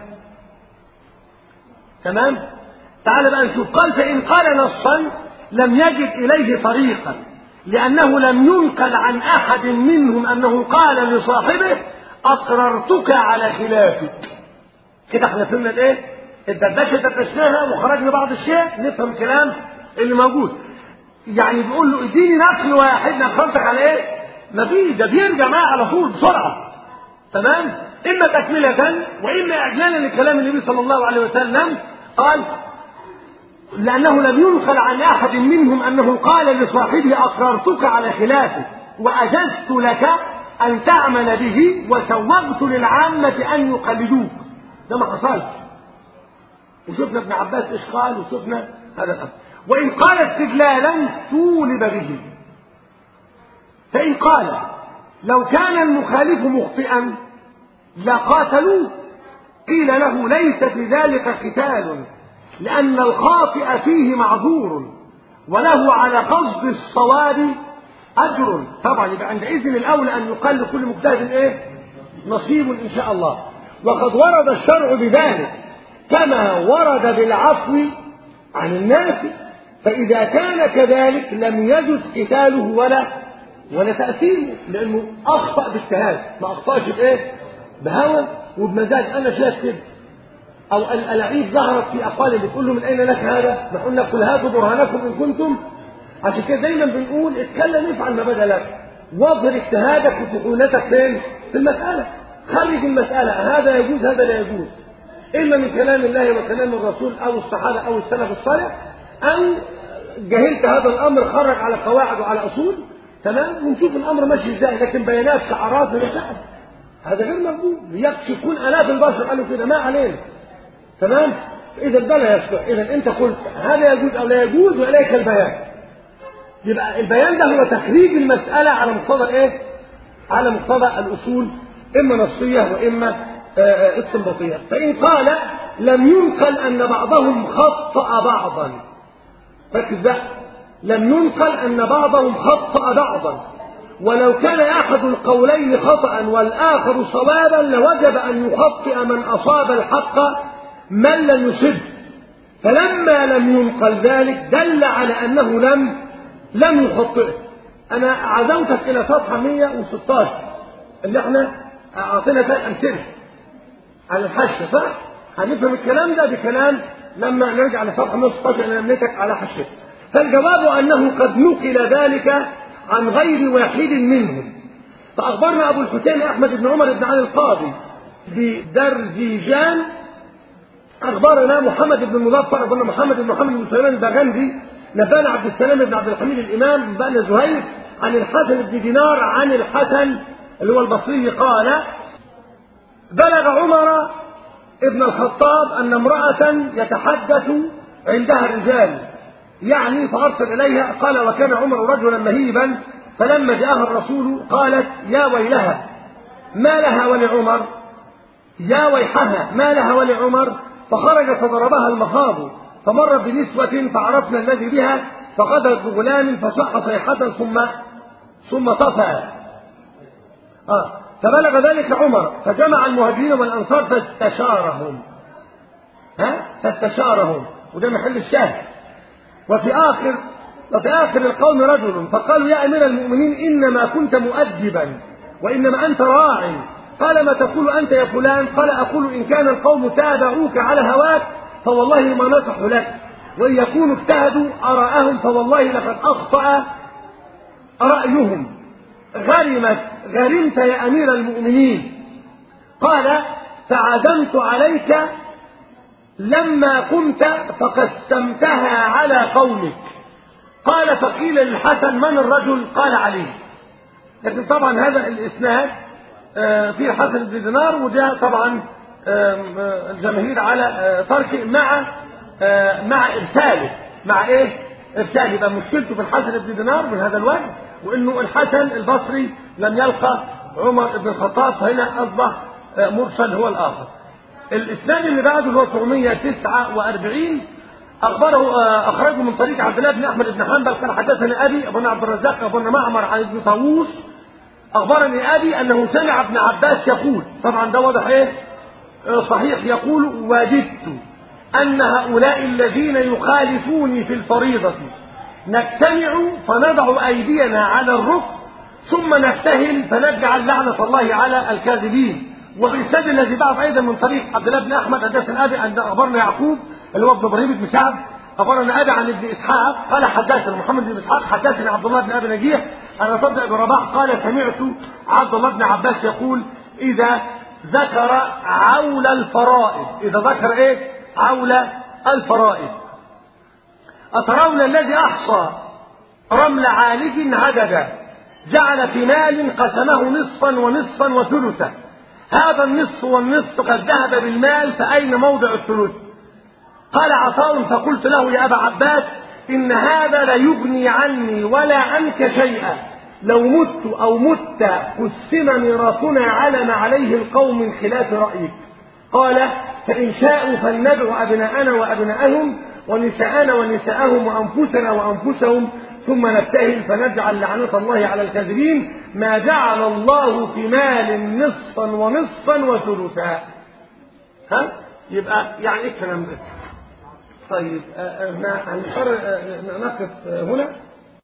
تمام. تعال بقى نشوف، قال فإن قال نصا لم يجد إليه طريقا لأنه لم ينقل عن أحد منهم أنه قال لصاحبه أقررتك على خلافك. كده احنا فهمنا الايه؟ الدردشه دردشناها وخرجنا بعض الشيء نفهم الكلام اللي موجود. يعني بيقول له اديني نقل واحد اقررتك على ايه؟ مفيش، ده بيرجع معاه على طول بسرعه تمام، اما تكمله واما اعجالا لكلام النبي صلى الله عليه وسلم. قال لأنه لم ينقل عن أحد منهم أنه قال لصاحبه أقررتك على خلافه، وأجزت لك أن تعمل به وسوغت للعامة أن يقلدوك. ده ما حصلش. وشفنا ابن عباس إيش قال، وشفنا هذا الأمر. وإن قال استدلالا طولب به. فإن قال لو كان المخالف مخطئا لقاتلوه، قيل له ليس في ذلك قتال، لأن الخاطئ فيه معذور وله على قصد الصواب أجر. طبعا يبقى عندئذ الأولى أن يقال لكل مجتهد إيه؟ نصيب إن شاء الله. وقد ورد الشرع بذلك كما ورد بالعفو عن الناس، فإذا كان كذلك لم يجوز قتاله ولا تأثيره، لأنه أخطأ باجتهاد، ما أخطأش بإيه؟ بهوى وبمزاج. أنا شايف كده، أو الألاعيب ظهرت في أقوال بتقول له من أين لك هذا؟ نحن قلنا قل هاتوا برهانكم إن كنتم. عشان كده دايما بنقول اتكلم افعل ما بدا لك، واظهر اجتهادك وسهولتك فين؟ في المسألة. خرج المسألة هذا يجوز هذا لا يجوز، إما من كلام الله وكلام الرسول أو الصحابة أو السلف الصالح، أو جهلت هذا الأمر خرج على قواعد وعلى أصول، تمام، ونشوف الأمر ماشي إزاي. لكن بيانات شعارات ونتاعب هذا غير مقبول. يكفي يكون آلاف البشر قالوا كده ما علينا، تمام. إذا ده لا يصلح. إذا أنت قلت هذا يجوز أو لا يجوز وإليك البيان. يبقى البيان ده هو تخريج المسألة على مقتضى إيه؟ على مقتضى الأصول، إما نصية وإما استنباطية. فإن قال لم ينقل أن بعضهم خطأ بعضا، ركز بقى، لم ينقل أن بعضهم خطأ بعضا، ولو كان أحد القولين خطأ والآخر صوابا لوجب أن يخطئ من أصاب الحق من لم يصب. فلما لم ينقل ذلك دل على أنه لم يخطئه. أنا عزوتك إلى صفحة 116 اللي احنا أعطينا فيها أمثلة على الحشة، صح؟ هنفهم الكلام ده بكلام لما نرجع لصفحة 116 اللي نملتك على حشة. فالجواب أنه قد نقل ذلك عن غير واحد منهم. فأخبرنا أبو الحسين أحمد بن عمر بن علي القاضي بدرزيجان، أخبرنا محمد بن المظفر، أخبرنا محمد بن سليمان البغندي، نبانا عبد السلام بن عبد الحميد الإمام، نبانا زهير عن الحسن بن دينار عن الحسن اللي هو البصري قال بلغ عمر ابن الخطاب أن امرأة يتحدث عندها الرجال، يعني فأرسل إليها. قال وكان عمر رجلا مهيبا، فلما جاءها الرسول قالت يا ويلها ما لها ولعمر، يا ويحها ما لها ولعمر. فخرج فضربها المخاض، فمر بنسوة فعرفنا الذي بها، فقدرت بغلام فصح صيحة ثم طفى. فبلغ ذلك عمر فجمع المهاجرين والأنصار فاستشارهم، وده محل الشاهد. وفي آخر القوم رجل فقالوا يا أمير المؤمنين إنما كنت مؤدبا وإنما أنت راع. قال ما تقول أنت يا فلان؟ قال أقول إن كان القوم تابعوك على هواك فوالله ما نصحوا لك، وإن يكونوا اجتهدوا آراءهم فوالله لقد أخطأ رأيهم. غرمت يا أمير المؤمنين. قال فعزمت عليك لما قمت فقسمتها على قومك. قال فقيل للحسن من الرجل؟ قال علي. لكن طبعا هذا الإسناد في الحسن بن دينار، وده طبعا الجماهير على تركه مع إرساله. مع إيه؟ إرساله. يبقى مشكلته في الحسن بن دينار من هذا الوجه، وإنه الحسن البصري لم يلقى عمر بن الخطاب، فهنا أصبح مرسل هو الآخر. الإسناد اللي بعده اللي هو 949 أخرجه من طريق عبد الله بن أحمد بن حنبل قال حدثنا أبي أبونا عبد الرزاق أبونا معمر عن ابن طاووس أخبرني أبي أنه سمع ابن عباس يقول، طبعا ده واضح إيه؟ صحيح، يقول وجدت أن هؤلاء الذين يخالفوني في الفريضة نجتمع فنضع أيدينا على الركب ثم نبتهل فنجعل لعنة الله على الكاذبين. وبالسند الذي بعد أيضا من طريق عبد الله بن أحمد حدثنا أبي أن أخبرنا يعقوب اللي هو ابن إبراهيم بن سعد أخبرنا أبي عن ابن إسحاق قال حدثنا محمد بن إسحاق حدثنا عبد الله بن أبي نجيح أن صدق بن رباح قال سمعت عبد الله بن عباس يقول إذا ذكر عول الفرائض، إذا ذكر إيه؟ عول الفرائض. أترون الذي أحصى رمل عالج عددا جعل في مال قسمه نصفا ونصفا وثلثا، هذا النصف والنصف قد ذهب بالمال، فأين موضع الثلث؟ قال عطاء فقلت له يا أبا عباس إن هذا لا يغني عني ولا عنك شيئا، لو مت أو مت قسم ميراثنا على ما عليه القوم من خلاف رأيك. قال فإن شاءوا فلندعو أبناءنا وأبناءهم ونساءنا ونساءهم وأنفسنا وأنفسهم ثم نبتهل فنجعل لعنة الله على الكاذبين، ما جعل الله في مال نصفا ونصفا وثلثا. ها يبقى يعني ايه الكلام ده؟ طيب نقف هنا.